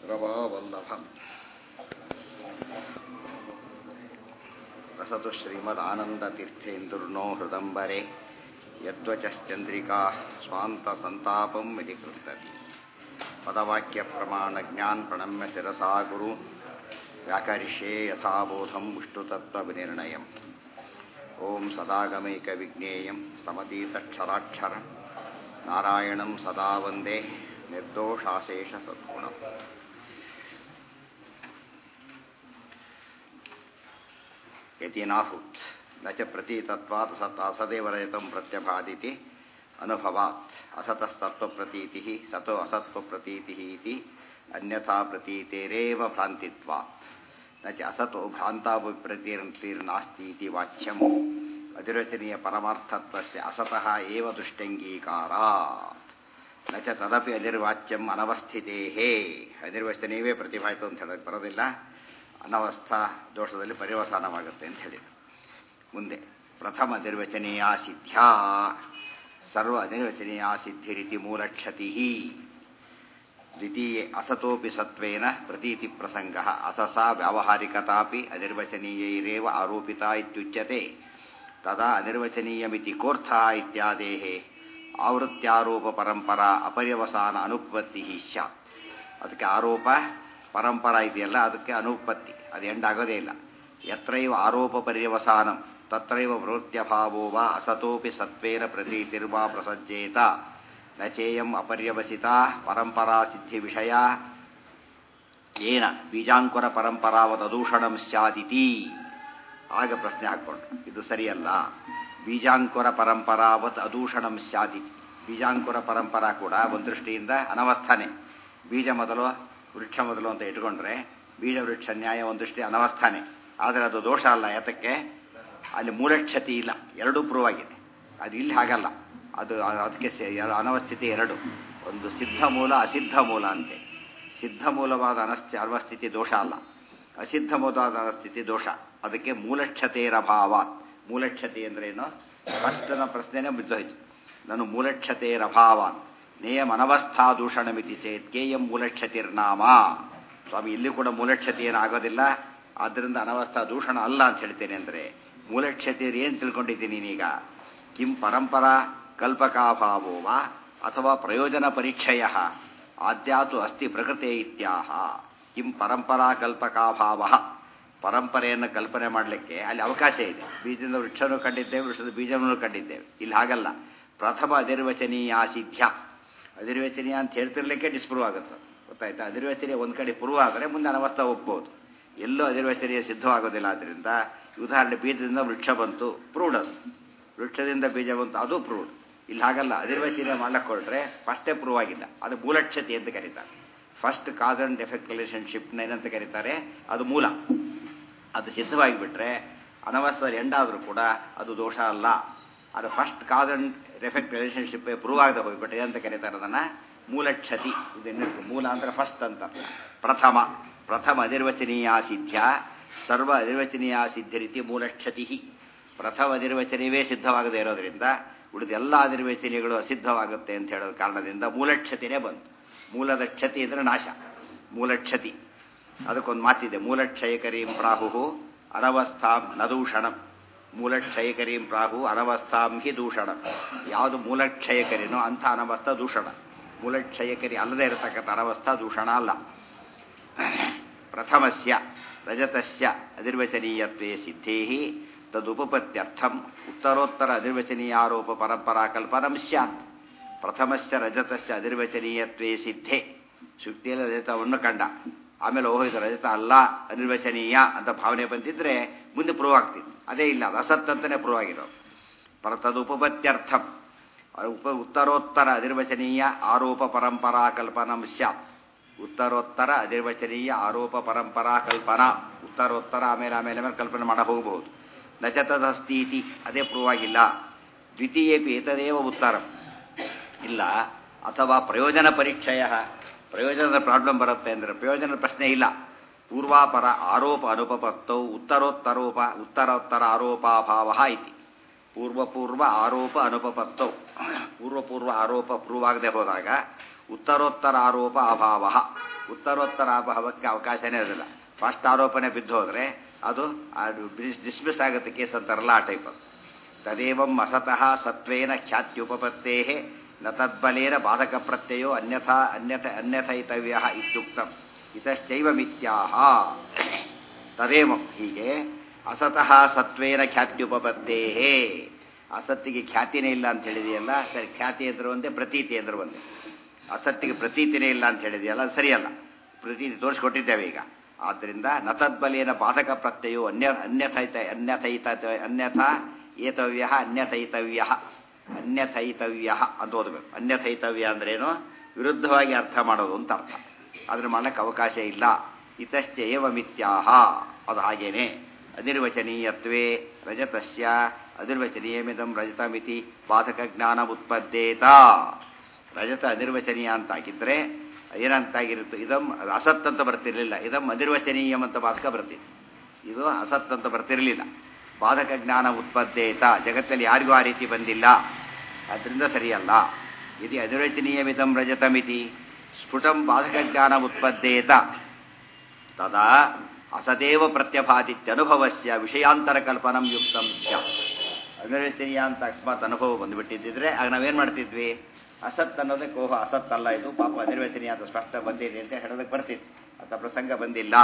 ರವಾವಲ್ಲಭಂ ರಸತು ಶ್ರೀಮದಾನಂದತೀರ್ಥೇಂದುರ್ನೋ ಹೃದಂಬರೆ ಯದ್ವಚಶ್ಚಂದ್ರಿಕಾ ಸ್ವಾಂತ ಸಂತಾಪಂ ವಿಧಿಕೃತತಿ ಪದವಾಕ್ಯ ಪ್ರಮಾಣ ಜ್ಞಾನ್ ಪ್ರಣಮ್ಯ ಶಿರಸಾ ಗುರು ವ್ಯಾಕರಿಷ್ಯೇ ಯಥಾಬೋಧಂ ವಿಷ್ಣುತತ್ವ ವಿನಿರ್ಣಯಂ ಓಂ ಸದಾಗಮೈಕ ವಿಜ್ಞೇಯಂ ಸಮತೀತಕ್ಷರಾಕ್ಷರಂ ನಾರಾಯಣಂ ಸದಾ ವಂದೇ ನಿರ್ದೋಷಾಶೇಷ ಸದ್ಗುಣಂ. ಯತಿನಾಹುತ್ ನ ಚ ಪ್ರತೀತತ್ವಾತ್ ಅಸದೇವ ರಜತಂ ಪ್ರತ್ಯಭಾದಿತಿ ಅನುಭವಾತ್ ಅಸತಃ ಸತ್ವಪ್ರತೀತಿಃ ಸತೋ ಅಸತ್ವಪ್ರತೀತಿಃ ಇತಿ ಅನ್ಯಥಾ ಪ್ರತೀತೇರೇವ ಭ್ರಾಂತಿತ್ವಾತ್ ನ ಚ ಅಸತೋ ಭ್ರಾಂತಾಭಿಪ್ರತೀರ್ನಾಸ್ತಿ ಇತಿ ವಾಚ್ಯಂ ಅಧಿರಚನೀಯ ಪರಮಾರ್ಥತ್ವಸ್ಯ ಅಸತಃ ಏವ ದುಷ್ಟಂಗೀಕಾರಾತ್ ನ ಚ ತದಪಿ ಅನಿರ್ವಾಚ್ಯಂ ಅನವಸ್ಥಿತೇಃ ಅನಿರ್ವಚನೀಯವೇ ಪ್ರತಿಭಾಯಿತು ಅಂತ ಹೇಳೋಕ್ಕೆ ಬರೋದಿಲ್ಲ. ಅನವಸ್ಥಾ ದೋಷದಲ್ಲಿ ಪರ್ಯವಸಾನವಾಗುತ್ತೆ ಅಂತ ಹೇಳಿದರು. ಮುಂದೆ ಪ್ರಥಮ ಅನಿರ್ವಚನೀಯ ಸಿದ್ಧ್ಯಾ ಸರ್ವ ಅನಿರ್ವಚನೀಯ ಸಿದ್ಧಿರಿತಿ ಮೂಲಕ್ಷತಿ ದ್ವಿತೀಯೇ ಅಸತೋಪಿ ಸತ್ವೇನ ಪ್ರತೀತಿ ಪ್ರಸಂಗ ಅಸಸಾ ವ್ಯಾವಹಾರಿಕತಾಪಿ ಅನಿರ್ವಚನೀಯೈರೇವ ಆರೋಪಿತಾ ಇತ್ಯುಚ್ಯತೆ ತದಾ ಅನಿರ್ವಚನೀಯಮಿತಿ ಕೋರ್ಥಃ ಇತ್ಯಾದೇಃ ಆವೃತ್ಯಾರೋಪ ಪರಂಪರಾ ಅಪರ್ಯವಸಾನ ಅನುಪತ್ತಿ ಸ್ಯಾತ್. ಅದಕ್ಕೆ ಆರೋಪ ಪರಂಪರಾ ಇದೆಯಲ್ಲ, ಅದಕ್ಕೆ ಅನುಪತ್ತಿ, ಅದು ಎಂಡಾಗೋದೇ ಇಲ್ಲ. ಯತ್ರೈವ ಆರೋಪ ಪರ್ಯವಸಾನಂ ತತ್ರೈವ ಪ್ರವೃತ್ಯಭಾವೋ ವಾ ಅಸತೋಪಿ ಸತ್ವೇನ ಪ್ರತೀತಿರ್ವಾ ಪ್ರಸಜ್ಜೇತ ನ ಚೇಯಂ ಅಪರ್ಯವಸಿತಾ ಪರಂಪರಾ ಸಿದ್ಧಿ ವಿಷಯ ಏನ ಬೀಜಾಂಕುರ ಪರಂಪರಾವದೂಷಣಂ ಸ್ಯಾದಿತಿ. ಆಗ ಪ್ರಶ್ನೆ ಹಾಕ್ಕೊಂಡ್ರು, ಇದು ಸರಿಯಲ್ಲ. ಬೀಜಾಂಕುರ ಪರಂಪರಾವತ್ ಅದೂಷಣಂ ಸ್ಯಾದಿತಿ. ಬೀಜಾಂಕುರ ಪರಂಪರಾ ಕೂಡ ಒಂದು ದೃಷ್ಟಿಯಿಂದ ಅನವಸ್ಥಾನೆ. ಬೀಜ ಮೊದಲು ವೃಕ್ಷ ಮೊದಲು ಅಂತ ಇಟ್ಕೊಂಡ್ರೆ ಬೀಜ ವೃಕ್ಷ ನ್ಯಾಯ ಒಂದು ದೃಷ್ಟಿ ಅನವಸ್ಥಾನೆ. ಆದರೆ ಅದು ದೋಷ ಅಲ್ಲ. ಯಾತಕ್ಕೆ? ಅಲ್ಲಿ ಮೂಲಕ್ಷತಿ ಇಲ್ಲ, ಎರಡೂ ಪ್ರೂವ್ ಆಗಿದೆ. ಅದು ಇಲ್ಲಿ ಹಾಗಲ್ಲ. ಅದು ಅದಕ್ಕೆ ಅನವಸ್ಥಿತಿ ಎರಡು, ಒಂದು ಸಿದ್ಧ ಮೂಲ ಅಸಿದ್ಧ ಮೂಲ ಅಂತೆ. ಸಿದ್ಧ ಮೂಲವಾದ ಅನವಸ್ಥಿತಿ ದೋಷ ಅಲ್ಲ, ಅಸಿದ್ಧ ಮೂಲವಾದ ಅನಸ್ಥಿತಿ ದೋಷ. ಅದಕ್ಕೆ ಮೂಲಕ್ಷತೆರಭಾವ. ಮೂಲಕ್ಷತೆ ಅಂದ್ರೆ ಏನು? ಫಸ್ಟ್ನ ಪ್ರಶ್ನೆನೇ ಬಿದ್ದೋಯ್ತು. ನಾನು ಮೂಲಕ್ಷತೆರಭಾವ ನೇಯಂ ಅನವಸ್ಥಾ ದೂಷಣಮಿತಿ ಚೇತ್ ಕೇಯಂ ಮೂಲಕ್ಷತಿರ್ನಾಮ. ಸ್ವಾಮಿ, ಇಲ್ಲಿ ಕೂಡ ಮೂಲಕ್ಷತಿ ಏನಾಗೋದಿಲ್ಲ, ಆದ್ದರಿಂದ ಅನವಸ್ಥಾ ದೂಷಣ ಅಲ್ಲ ಅಂತ ಹೇಳ್ತೇನೆ. ಅಂದರೆ ಮೂಲಕ್ಷತಿಯರು ಏನು ತಿಳ್ಕೊಂಡಿದ್ದೀನಿ ನೀನೀಗ? ಕಿಂ ಪರಂಪರಾ ಕಲ್ಪಕಾಭಾವೋ ವಾ ಅಥವಾ ಪ್ರಯೋಜನ ಪರೀಕ್ಷೆಯ ಆದ್ಯಾತು ಅಸ್ತಿ ಪ್ರಕೃತೆ ಇತ್ಯಾಹ. ಕಿಂ ಪರಂಪರಾ ಕಲ್ಪಕಾಭಾವ. ಪರಂಪರೆಯನ್ನು ಕಲ್ಪನೆ ಮಾಡಲಿಕ್ಕೆ ಅಲ್ಲಿ ಅವಕಾಶ ಇದೆ. ಬೀಜದ ವೃಕ್ಷನೂ ಕಂಡಿದ್ದೇವೆ, ವೃಕ್ಷದ ಬೀಜವನ್ನು ಕಂಡಿದ್ದೇವೆ. ಇಲ್ಲಿ ಹಾಗಲ್ಲ. ಪ್ರಥಮ ಅನಿರ್ವಚನೀಯ ಸಿದ್ಧ್ಯ. ಅನಿರ್ವಚನೀಯ ಅಂತ ಹೇಳ್ತಿರ್ಲಿಕ್ಕೆ ಡಿಸ್ಪ್ರೂವ್ ಆಗುತ್ತೆ. ಗೊತ್ತಾಯ್ತಾ? ಅನಿರ್ವಚನೀಯ ಒಂದು ಕಡೆ ಪ್ರೂವ್ ಆದರೆ ಮುಂದೆ ಅನವಸ್ಥಾ ಒಪ್ಬೋದು. ಎಲ್ಲೂ ಅನಿರ್ವಚನೀಯ ಸಿದ್ಧವಾಗೋದಿಲ್ಲ. ಆದ್ದರಿಂದ ಉದಾಹರಣೆ, ಬೀಜದಿಂದ ವೃಕ್ಷ ಬಂತು, ಪ್ರೂವ್ಡ್. ಅದು ವೃಕ್ಷದಿಂದ ಬೀಜ ಬಂತು, ಅದು ಪ್ರೂವ್ಡ್. ಇಲ್ಲಿ ಹಾಗಲ್ಲ. ಅನಿರ್ವಚನೀಯ ಮಾಡ್ಲಿಕ್ಕೆ ಫಸ್ಟೇ ಪ್ರೂವ್ ಆಗಿಲ್ಲ. ಅದು ಮೂಲಕ್ಷತಿ ಅಂತ ಕರೀತಾರೆ. ಫಸ್ಟ್ ಕಾಸ್ ಅಂಡ್ ಎಫೆಕ್ಟ್ ರಿಲೇಷನ್ಶಿಪ್ನ ಏನಂತ ಕರೀತಾರೆ? ಅದು ಮೂಲ. ಅದು ಸಿದ್ಧವಾಗಿಬಿಟ್ರೆ ಅನವಸ್ಥದಲ್ಲಿ ಎಂಡಾದರೂ ಕೂಡ ಅದು ದೋಷ ಅಲ್ಲ. ಅದು first cause and effect relationship prove ಆಗದೆ ಹೋಗ್ಬಿಟ್ರೆ ಏನಂತ ಕರೀತಾರೆ? ಅದನ್ನು ಮೂಲಕ್ಷತಿ. ಇದನ್ನು ಮೂಲ ಅಂದರೆ ಫಸ್ಟ್ ಅಂತ. ಪ್ರಥಮ ಅನಿರ್ವಚನೀಯ ಸಿದ್ಧ್ಯ ಸರ್ವ ಅನಿರ್ವಚನೀಯ ಸಿದ್ಧ ರೀತಿ ಮೂಲಕ್ಷತಿ. ಪ್ರಥಮ ಅನಿರ್ವಚನೀಯವೇ ಸಿದ್ಧವಾಗದೇ ಇರೋದ್ರಿಂದ ಉಳಿದ ಎಲ್ಲ ಅನಿರ್ವಚನೀಯಗಳು ಅಸಿದ್ಧವಾಗುತ್ತೆ ಅಂತ ಹೇಳೋದ ಕಾರಣದಿಂದ ಮೂಲಕ್ಷತಿನೇ ಬಂತು. ಮೂಲದ ಕ್ಷತಿ ಅಂದರೆ ನಾಶ, ಮೂಲಕ್ಷತಿ. ಅದಕ್ಕೊಂದು ಮಾತಿದೆ, ಮೂಲಕ್ಷಯಕರೀಂ ಪ್ರಾಹು ಅನವಸ್ಥಾಂ ನದೂಷಣಂ. ಮೂಲಕ್ಷಯಕರೀಂ ಪ್ರಾಹು ಅನವಸ್ಥಾಂ ಹಿ ದೂಷಣಂ. ಯಾವುದು ಮೂಲಕ್ಷಯಕರಿನೋ ಅಂಥ ಅನವಸ್ಥಾ ದೂಷಣ. ಮೂಲಕ್ಷಯಕರಿ ಅಲ್ಲದೆ ಇರತಕ್ಕಂಥ ಅನವಸ್ಥಾ ದೂಷಣ ಅಲ್ಲ. ಪ್ರಥಮಸ್ಯ ರಜತಸ್ಯ ಅನಿರ್ವಚನೀಯತ್ವೇ ಸಿದ್ಧೇಃ ತದುಪಪತ್ಯರ್ಥಂ ಉತ್ತರೋತ್ತರ ಅನಿರ್ವಚನೀಯಾರೋಪ ಪರಂಪರಾ ಕಲ್ಪನಂ ಸ್ಯಾತ್. ಪ್ರಥಮಸ್ಯ ರಜತಸ್ಯ ಅನಿರ್ವಚನೀಯತ್ವೇ ಸಿದ್ಧೇ. ಶುಕ್ತಿಯಲ್ಲಿ ರಜತವನ್ನು ಕಂಡ, ಆಮೇಲೆ ಓಹೋದು ರಜತ ಅಲ್ಲ ಅನಿರ್ವಚನೀಯ ಅಂತ ಭಾವನೆ ಬಂದಿದ್ರೆ ಮುಂದೆ ಪ್ರೂವ್ ಆಗ್ತಿತ್ತು. ಅದೇ ಇಲ್ಲ, ಅದು ಅಸತ್ ಅಂತಲೇ ಪ್ರೂವ್ ಆಗಿರೋದು. ತದುಪಪತ್ಯರ್ಥಂ ಉತ್ತರೋತ್ತರ ಅನಿರ್ವಚನೀಯ ಆರೋಪ ಪರಂಪರಾ ಕಲ್ಪನಂ ಸ್ಯಾತ್. ಉತ್ತರೋತ್ತರ ಅನಿರ್ವಚನೀಯ ಆರೋಪ ಪರಂಪರಾ ಕಲ್ಪನಾ. ಉತ್ತರೋತ್ತರ ಆಮೇಲೆ ಕಲ್ಪನೆ ಮಾಡ ಹೋಗಬಹುದು. ನಚತದಸ್ತೀತಿ, ಅದೇ ಪ್ರೂವ್ ಆಗಿಲ್ಲ. ದ್ವಿತೀಯೇಪಿ ಏತದೇವ ಉತ್ತರಂ ಇಲ್ಲ. ಅಥವಾ ಪ್ರಯೋಜನ ಪರೀಕ್ಷೆಯ, ಪ್ರಯೋಜನದ ಪ್ರಾಬ್ಲಮ್ ಬರುತ್ತೆ ಅಂದರೆ ಪ್ರಯೋಜನದ ಪ್ರಶ್ನೆ ಇಲ್ಲ. ಪೂರ್ವಾಪರ ಆರೋಪ ಅನುಪಪತ್ತೌ ಉತ್ತರೋತ್ತರ ಆರೋಪಾಭಾವ ಇತಿ. ಪೂರ್ವ ಆರೋಪ ಅನುಪಪತ್ತೌ. ಪೂರ್ವ ಆರೋಪ ಪ್ರೂವ್ ಆಗದೆ ಹೋದಾಗ ಉತ್ತರೋತ್ತರ ಆರೋಪ ಅಭಾವ. ಉತ್ತರೋತ್ತರ ಅಭಾವಕ್ಕೆ ಅವಕಾಶನೇ ಇರಲಿಲ್ಲ. ಫಸ್ಟ್ ಆರೋಪನೆ ಬಿದ್ದು ಹೋದರೆ ಅದು ಡಿಸ್ಮಿಸ್ ಆಗುತ್ತೆ ಕೇಸ್ ಅಂತಾರಲ್ಲ, ಆ ಟೈಪ್. ತದೇವಂ ಅಸತಃ ಸತ್ವೇನ ಖ್ಯಾತ್ಯುಪಪತ್ತೇ ನ ತದ್ಬಲೇನ ಬಾಧಕ ಪ್ರತ್ಯಯೋ ಅನ್ಯಥೈತವ್ಯ ಇತ್ಯುಕ್ತಂ ಇತಶ್ಚೈವ ಮಿಥ್ಯಾಹ. ತದೇವಂ ಹೀಗೆ ಅಸತಃ ಸತ್ವೇನ ಖ್ಯಾತ್ಯುಪಪತ್ತೇ, ಅಸತ್ತಿಗೆ ಖ್ಯಾತಿನೇ ಇಲ್ಲ ಅಂತ ಹೇಳಿದೆಯಲ್ಲ, ಸರಿ, ಖ್ಯಾತಿ ಅಂದ್ರೆ ಒಂದೇ, ಪ್ರತೀತಿ ಅಂದ್ರೆ ಒಂದೇ. ಅಸತ್ತಿಗೆ ಪ್ರತೀತಿನೇ ಇಲ್ಲ ಅಂತ ಹೇಳಿದೆಯಲ್ಲ, ಸರಿಯಲ್ಲ. ಪ್ರತೀತಿ ತೋರಿಸ್ಕೊಟ್ಟಿದ್ದೇವೆ ಈಗ. ಆದ್ದರಿಂದ ನತದ್ಬಲೇನ ಬಾಧಕ ಪ್ರತ್ಯಯೋ ಅನ್ಯಥೈತವ್ಯ ಅಂತ ಓದಬೇಕು. ಅನ್ಯಥೈತವ್ಯ ಅಂದ್ರೇನು? ವಿರುದ್ಧವಾಗಿ ಅರ್ಥ ಮಾಡೋದು ಅಂತ ಅರ್ಥ. ಅದ್ರ ಮಾಡಕ್ಕೆ ಅವಕಾಶ ಇಲ್ಲ. ಇತಶ್ಚ ಏವ ಮಿಥ್ಯಾಹ, ಅದು ಹಾಗೇನೆ. ಅನಿರ್ವಚನೀಯತ್ವೇ ರಜತಸ್ಯ ಅನಿರ್ವಚನೀಯಮಿದಂ ರಜತಮಿತಿ ಬಾಧಕ ಜ್ಞಾನ ಉತ್ಪದ್ದೇತ. ರಜತ ಅನಿರ್ವಚನೀಯ ಅಂತಾಗಿದ್ರೆ ಏನಂತಾಗಿರುತ್ತೆ? ಇದಂ ಅಸತ್ ಅಂತ ಬರ್ತಿರ್ಲಿಲ್ಲ, ಇದಂ ಅನಿರ್ವಚನೀಯಂ ಅಂತ ಬಾಧಕ ಬರ್ತಿತ್ತು. ಇದು ಅಸತ್ ಅಂತ ಬರ್ತಿರಲಿಲ್ಲ. ಬಾಧಕ ಜ್ಞಾನ ಉತ್ಪದ್ದೇತ, ಜಗತ್ತಲ್ಲಿ ಯಾರಿಗೂ ಆ ರೀತಿ ಬಂದಿಲ್ಲ, ಅದರಿಂದ ಸರಿಯಲ್ಲ. ಇದು ಅನಿರ್ವಚನೀಯಮಿದಂ ರಜತಮಿತಿ ಸ್ಫುಟಂ ಬಾಧಕ ಜ್ಞಾನ ಉತ್ಪದ್ದೇತ ತದಾ ಅಸದೇವ ಪ್ರತ್ಯಭಾತಿತ್ಯನುಭವಸ್ಯ ವಿಷಯಾಂತರ ಕಲ್ಪನಂ ಯುಕ್ತಂ ಸ್ಯಾತ್. ಅನಿರ್ವಚನೀಯ ಅಂತ ಅಕಸ್ಮಾತ್ ಅನುಭವ ಬಂದುಬಿಟ್ಟಿದ್ದಿದ್ರೆ ಆಗ ನಾವೇನು ಮಾಡ್ತಿದ್ವಿ? ಅಸತ್ ಅನ್ನೋದಕ್ಕೆ ಓಹೋ ಅಸತ್ ಅಲ್ಲ ಇದು, ಪಾಪ ಅನಿರ್ವಚನೀಯ ಅಂತ ಸ್ಪಷ್ಟ ಬಂದಿದೆ ಅಂತ ಹೇಳೋದಕ್ಕೆ ಬರ್ತಿತ್ತು. ಅಂತ ಪ್ರಸಂಗ ಬಂದಿಲ್ಲ.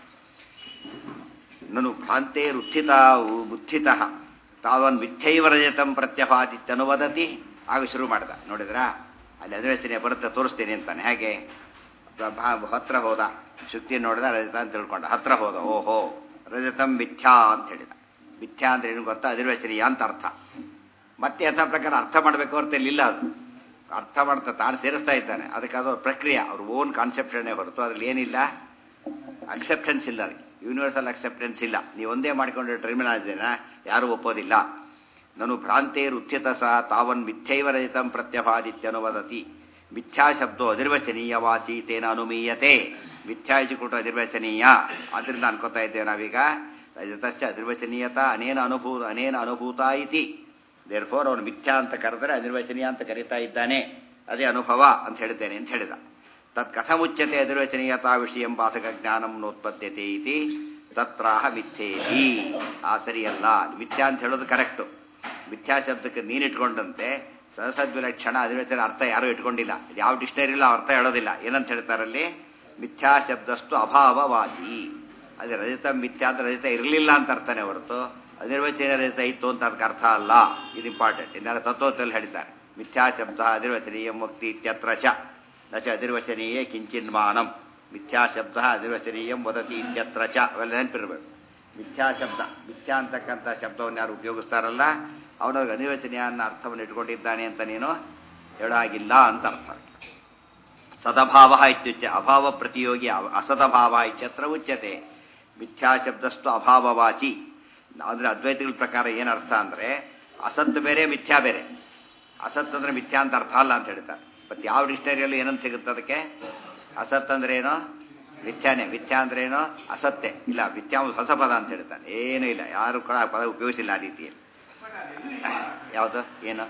ನನು ಭ್ರಾಂತೆ ಬುದ್ಧಿತ ತಾವನ್ ಮಿಥ್ಯೈವ ರಜತಂ ಪ್ರತ್ಯಭಾತಿತ್ಯನುವದತಿ. ಆಗ ಶುರು ಮಾಡ್ದ. ನೋಡಿದ್ರಾ, ಅಲ್ಲಿ ಅನಿರ್ವಚನೀಯ ಬರುತ್ತೆ, ತೋರಿಸ್ತೀನಿ ಅಂತಾನೆ. ಹೇಗೆ? ಹತ್ರ ಹೋದ, ಶುಕ್ತಿ ನೋಡಿದ, ರಜತ ಅಂತ ತಿಳ್ಕೊಂಡ. ಹತ್ರ ಹೋದ, ಓಹೋ ರಜತಂ ಮಿಥ್ಯಾ ಅಂತ ಹೇಳಿದ. ಮಿಥ್ಯಾ ಅಂದ್ರೆ ಏನು ಗೊತ್ತಾ? ಅನಿರ್ವಚನೀಯ ಅಂತ ಅರ್ಥ. ಮತ್ತೆ ಯಥಾ ಪ್ರಕಾರ ಅರ್ಥ ಮಾಡಬೇಕು ಹೊರತು ಇಲ್ಲ. ಅದು ಅರ್ಥ ಮಾಡ್ತಾ ತಾನು ಸೇರಿಸ್ತಾ ಇದ್ದಾನೆ. ಅದಕ್ಕೆ ಅದು ಪ್ರಕ್ರಿಯೆ, ಅವ್ರ ಓನ್ ಕಾನ್ಸೆಪ್ಷನ್ನೇ ಹೊರತು ಅದ್ರಲ್ಲಿ ಏನಿಲ್ಲ, ಅಕ್ಸೆಪ್ಟೆನ್ಸ್ ಇಲ್ಲ. ಅದಕ್ಕೆ ಯೂನಿವರ್ಸಲ್ ಅಕ್ಸೆಪ್ಟೆನ್ಸ್ ಇಲ್ಲ. ನೀವು ಒಂದೇ ಮಾಡಿಕೊಂಡ್ರೆ ಟರ್ಮಿನಾಲಜಿನ ಯಾರೂ ಒಪ್ಪೋದಿಲ್ಲ. ನನು ಭ್ರಾಂತೇರುತ್ಥಿತ ಸಹ ತಾವನ್ ಮಿಥ್ಯೈವ ರಜತಂ ಪ್ರತ್ಯಭಾದಿತ್ಯನುವದತಿ. ಮಿಥ್ಯಾ ಶಬ್ದೋ ಅನಿರ್ವಚನೀಯ ವಾಚಿ ತೇನ ಅನುಮೀಯತೆ. ಮಿಥ್ಯಾ ಇಚ್ಚಿಕೊಟ್ಟು ಅನಿರ್ವಚನೀಯ, ಆದ್ದರಿಂದ ಅನ್ಕೋತಾ ಇದ್ದೇವೆ ನಾವೀಗ. ರಜತಸ್ಯ ಅನಿರ್ವಚನೀಯತ ಅನೇನ ಅನುಭೂತ ಇತಿ. ದೇರ್ಫೋರ್ ಅವನು ಮಿಥ್ಯಾ ಅಂತ ಕರೆದರೆ ಅನಿರ್ವಚನೀಯ ಅಂತ ಕರೀತಾ ಇದ್ದಾನೆ, ಅದೇ ಅನುಭವ ಅಂತ ಹೇಳಿದ್ದೇನೆ ಅಂತ ಹೇಳಿದ. ತತ್ ಕಥಮುಚ್ಯತೆ ಅನಿರ್ವಚನೀಯತಾ ವಿಷಯಂ ಬಾಧಕ ಜ್ಞಾನಂ ನೋತ್ಪದ್ಯತೆ ಇತಿ ತತ್ರಾಹ ಮಿಥ್ಯೇತಿ. ಆ ಸರಿಯಲ್ಲ, ಮಿಥ್ಯಾ ಅಂತ ಹೇಳೋದು ಕರೆಕ್ಟು. ಮಿಥ್ಯಾ ಶಬ್ದಕ್ಕೆ ನೀನಿಟ್ಕೊಂಡಂತೆ ಸಹಸದ್ವಿಲಕ್ಷಣ ಅನಿರ್ವಚನ ಅರ್ಥ ಯಾರೂ ಇಟ್ಕೊಂಡಿಲ್ಲ. ಯಾವ ಡಿಕ್ಷನರಿಲ್ಲ ಅರ್ಥ ಹೇಳೋದಿಲ್ಲ. ಏನಂತ ಹೇಳ್ತಾರಲ್ಲಿ? ಮಿಥ್ಯಾ ಶಬ್ದಸ್ತು ಅಭಾವವಾಚಿ. ಅದೇ ರಜತ ಮಿಥ್ಯಾ ಅಂತ ರಜತ ಇರಲಿಲ್ಲ ಅಂತ ಅರ್ಥನೇ ಹೊರತು ಅನಿರ್ವಚನ ರಜತ ಇತ್ತು ಅಂತ ಅದಕ್ಕೆ ಅರ್ಥ ಅಲ್ಲ. ಇದು ಇಂಪಾರ್ಟೆಂಟ್. ಇನ್ನೆಲ್ಲ ತತ್ವದಲ್ಲಿ ಹೇಳಿದ್ದಾರೆ. ಮಿಥ್ಯಾ ಶಬ್ದ ಅನಿರ್ವಚನೀಯ ಮುಕ್ತಿ ಇತ್ಯತ್ರ ಚ ನ ಚ ಅನಿರ್ವಚನೀಯ ಕಿಂಚಿನ್ಮಾನಂ. ಮಿಥ್ಯಾ ಶಬ್ದ ಅನಿರ್ವಚನೀಯಂ ವದತಿ ಇತ್ಯತ್ರ ಚ. ಅವೆಲ್ಲ ನೆನಪಿರ್ಬೇಕು. ಮಿಥ್ಯಾ ಶಬ್ದ, ಮಿಥ್ಯಾ ಅಂತಕ್ಕಂಥ ಶಬ್ದವನ್ನು ಯಾರು ಉಪಯೋಗಿಸ್ತಾರಲ್ಲ ಅವನಿಗೆ ಅನಿರ್ವಚನೀಯ ಅನ್ನೋ ಅರ್ಥವನ್ನು ಇಟ್ಕೊಂಡಿದ್ದಾನೆ ಅಂತ ನೀನು ಹೇಳೋ ಹಾಗಿಲ್ಲ ಅಂತ ಅರ್ಥ. ಸದಭಾವ ಇತ್ಯುಚ್ಯ ಅಭಾವ ಪ್ರತಿಯೋಗಿ ಅಸದಭಾವ ಇತ್ಯತ್ರ ಉಚ್ಯತೆ. ಮಿಥ್ಯಾ ಶಬ್ದಸ್ತು ಅಭಾವವಾಚಿ. ಅಂದರೆ ಅದ್ವೈತಗಳ ಪ್ರಕಾರ ಏನರ್ಥ ಅಂದರೆ ಅಸತ್ ಬೇರೆ ಮಿಥ್ಯಾ ಬೇರೆ. ಅಸತ್ ಅಂದರೆ ಮಿಥ್ಯಾ ಅಂತ ಅರ್ಥ ಅಲ್ಲ ಅಂತ ಹೇಳ್ತಾರೆ. ಮತ್ತು ಯಾವ ಡಿಕ್ಷನರಿಯಲ್ಲೂ ಏನಂತ ಸಿಗುತ್ತೆ ಅದಕ್ಕೆ? ಅಸತ್ ಅಂದ್ರೆ ಏನೋ ಮಿಥ್ಯಾನೇ, ಮಿಥ್ಯಾ ಅಂದ್ರೆ ಏನೋ ಅಸತ್ಯ ಇಲ್ಲ. ಮಿಥ್ಯಾ ಹೊಸ ಪದ ಅಂತ ಹೇಳ್ತಾನೆ. ಏನೂ ಇಲ್ಲ, ಯಾರು ಕೂಡ ಆ ಪದ ಉಪಯೋಗಿಸಿಲ್ಲ ಆ ರೀತಿಯಲ್ಲಿ. ಯಾವುದು ಏನು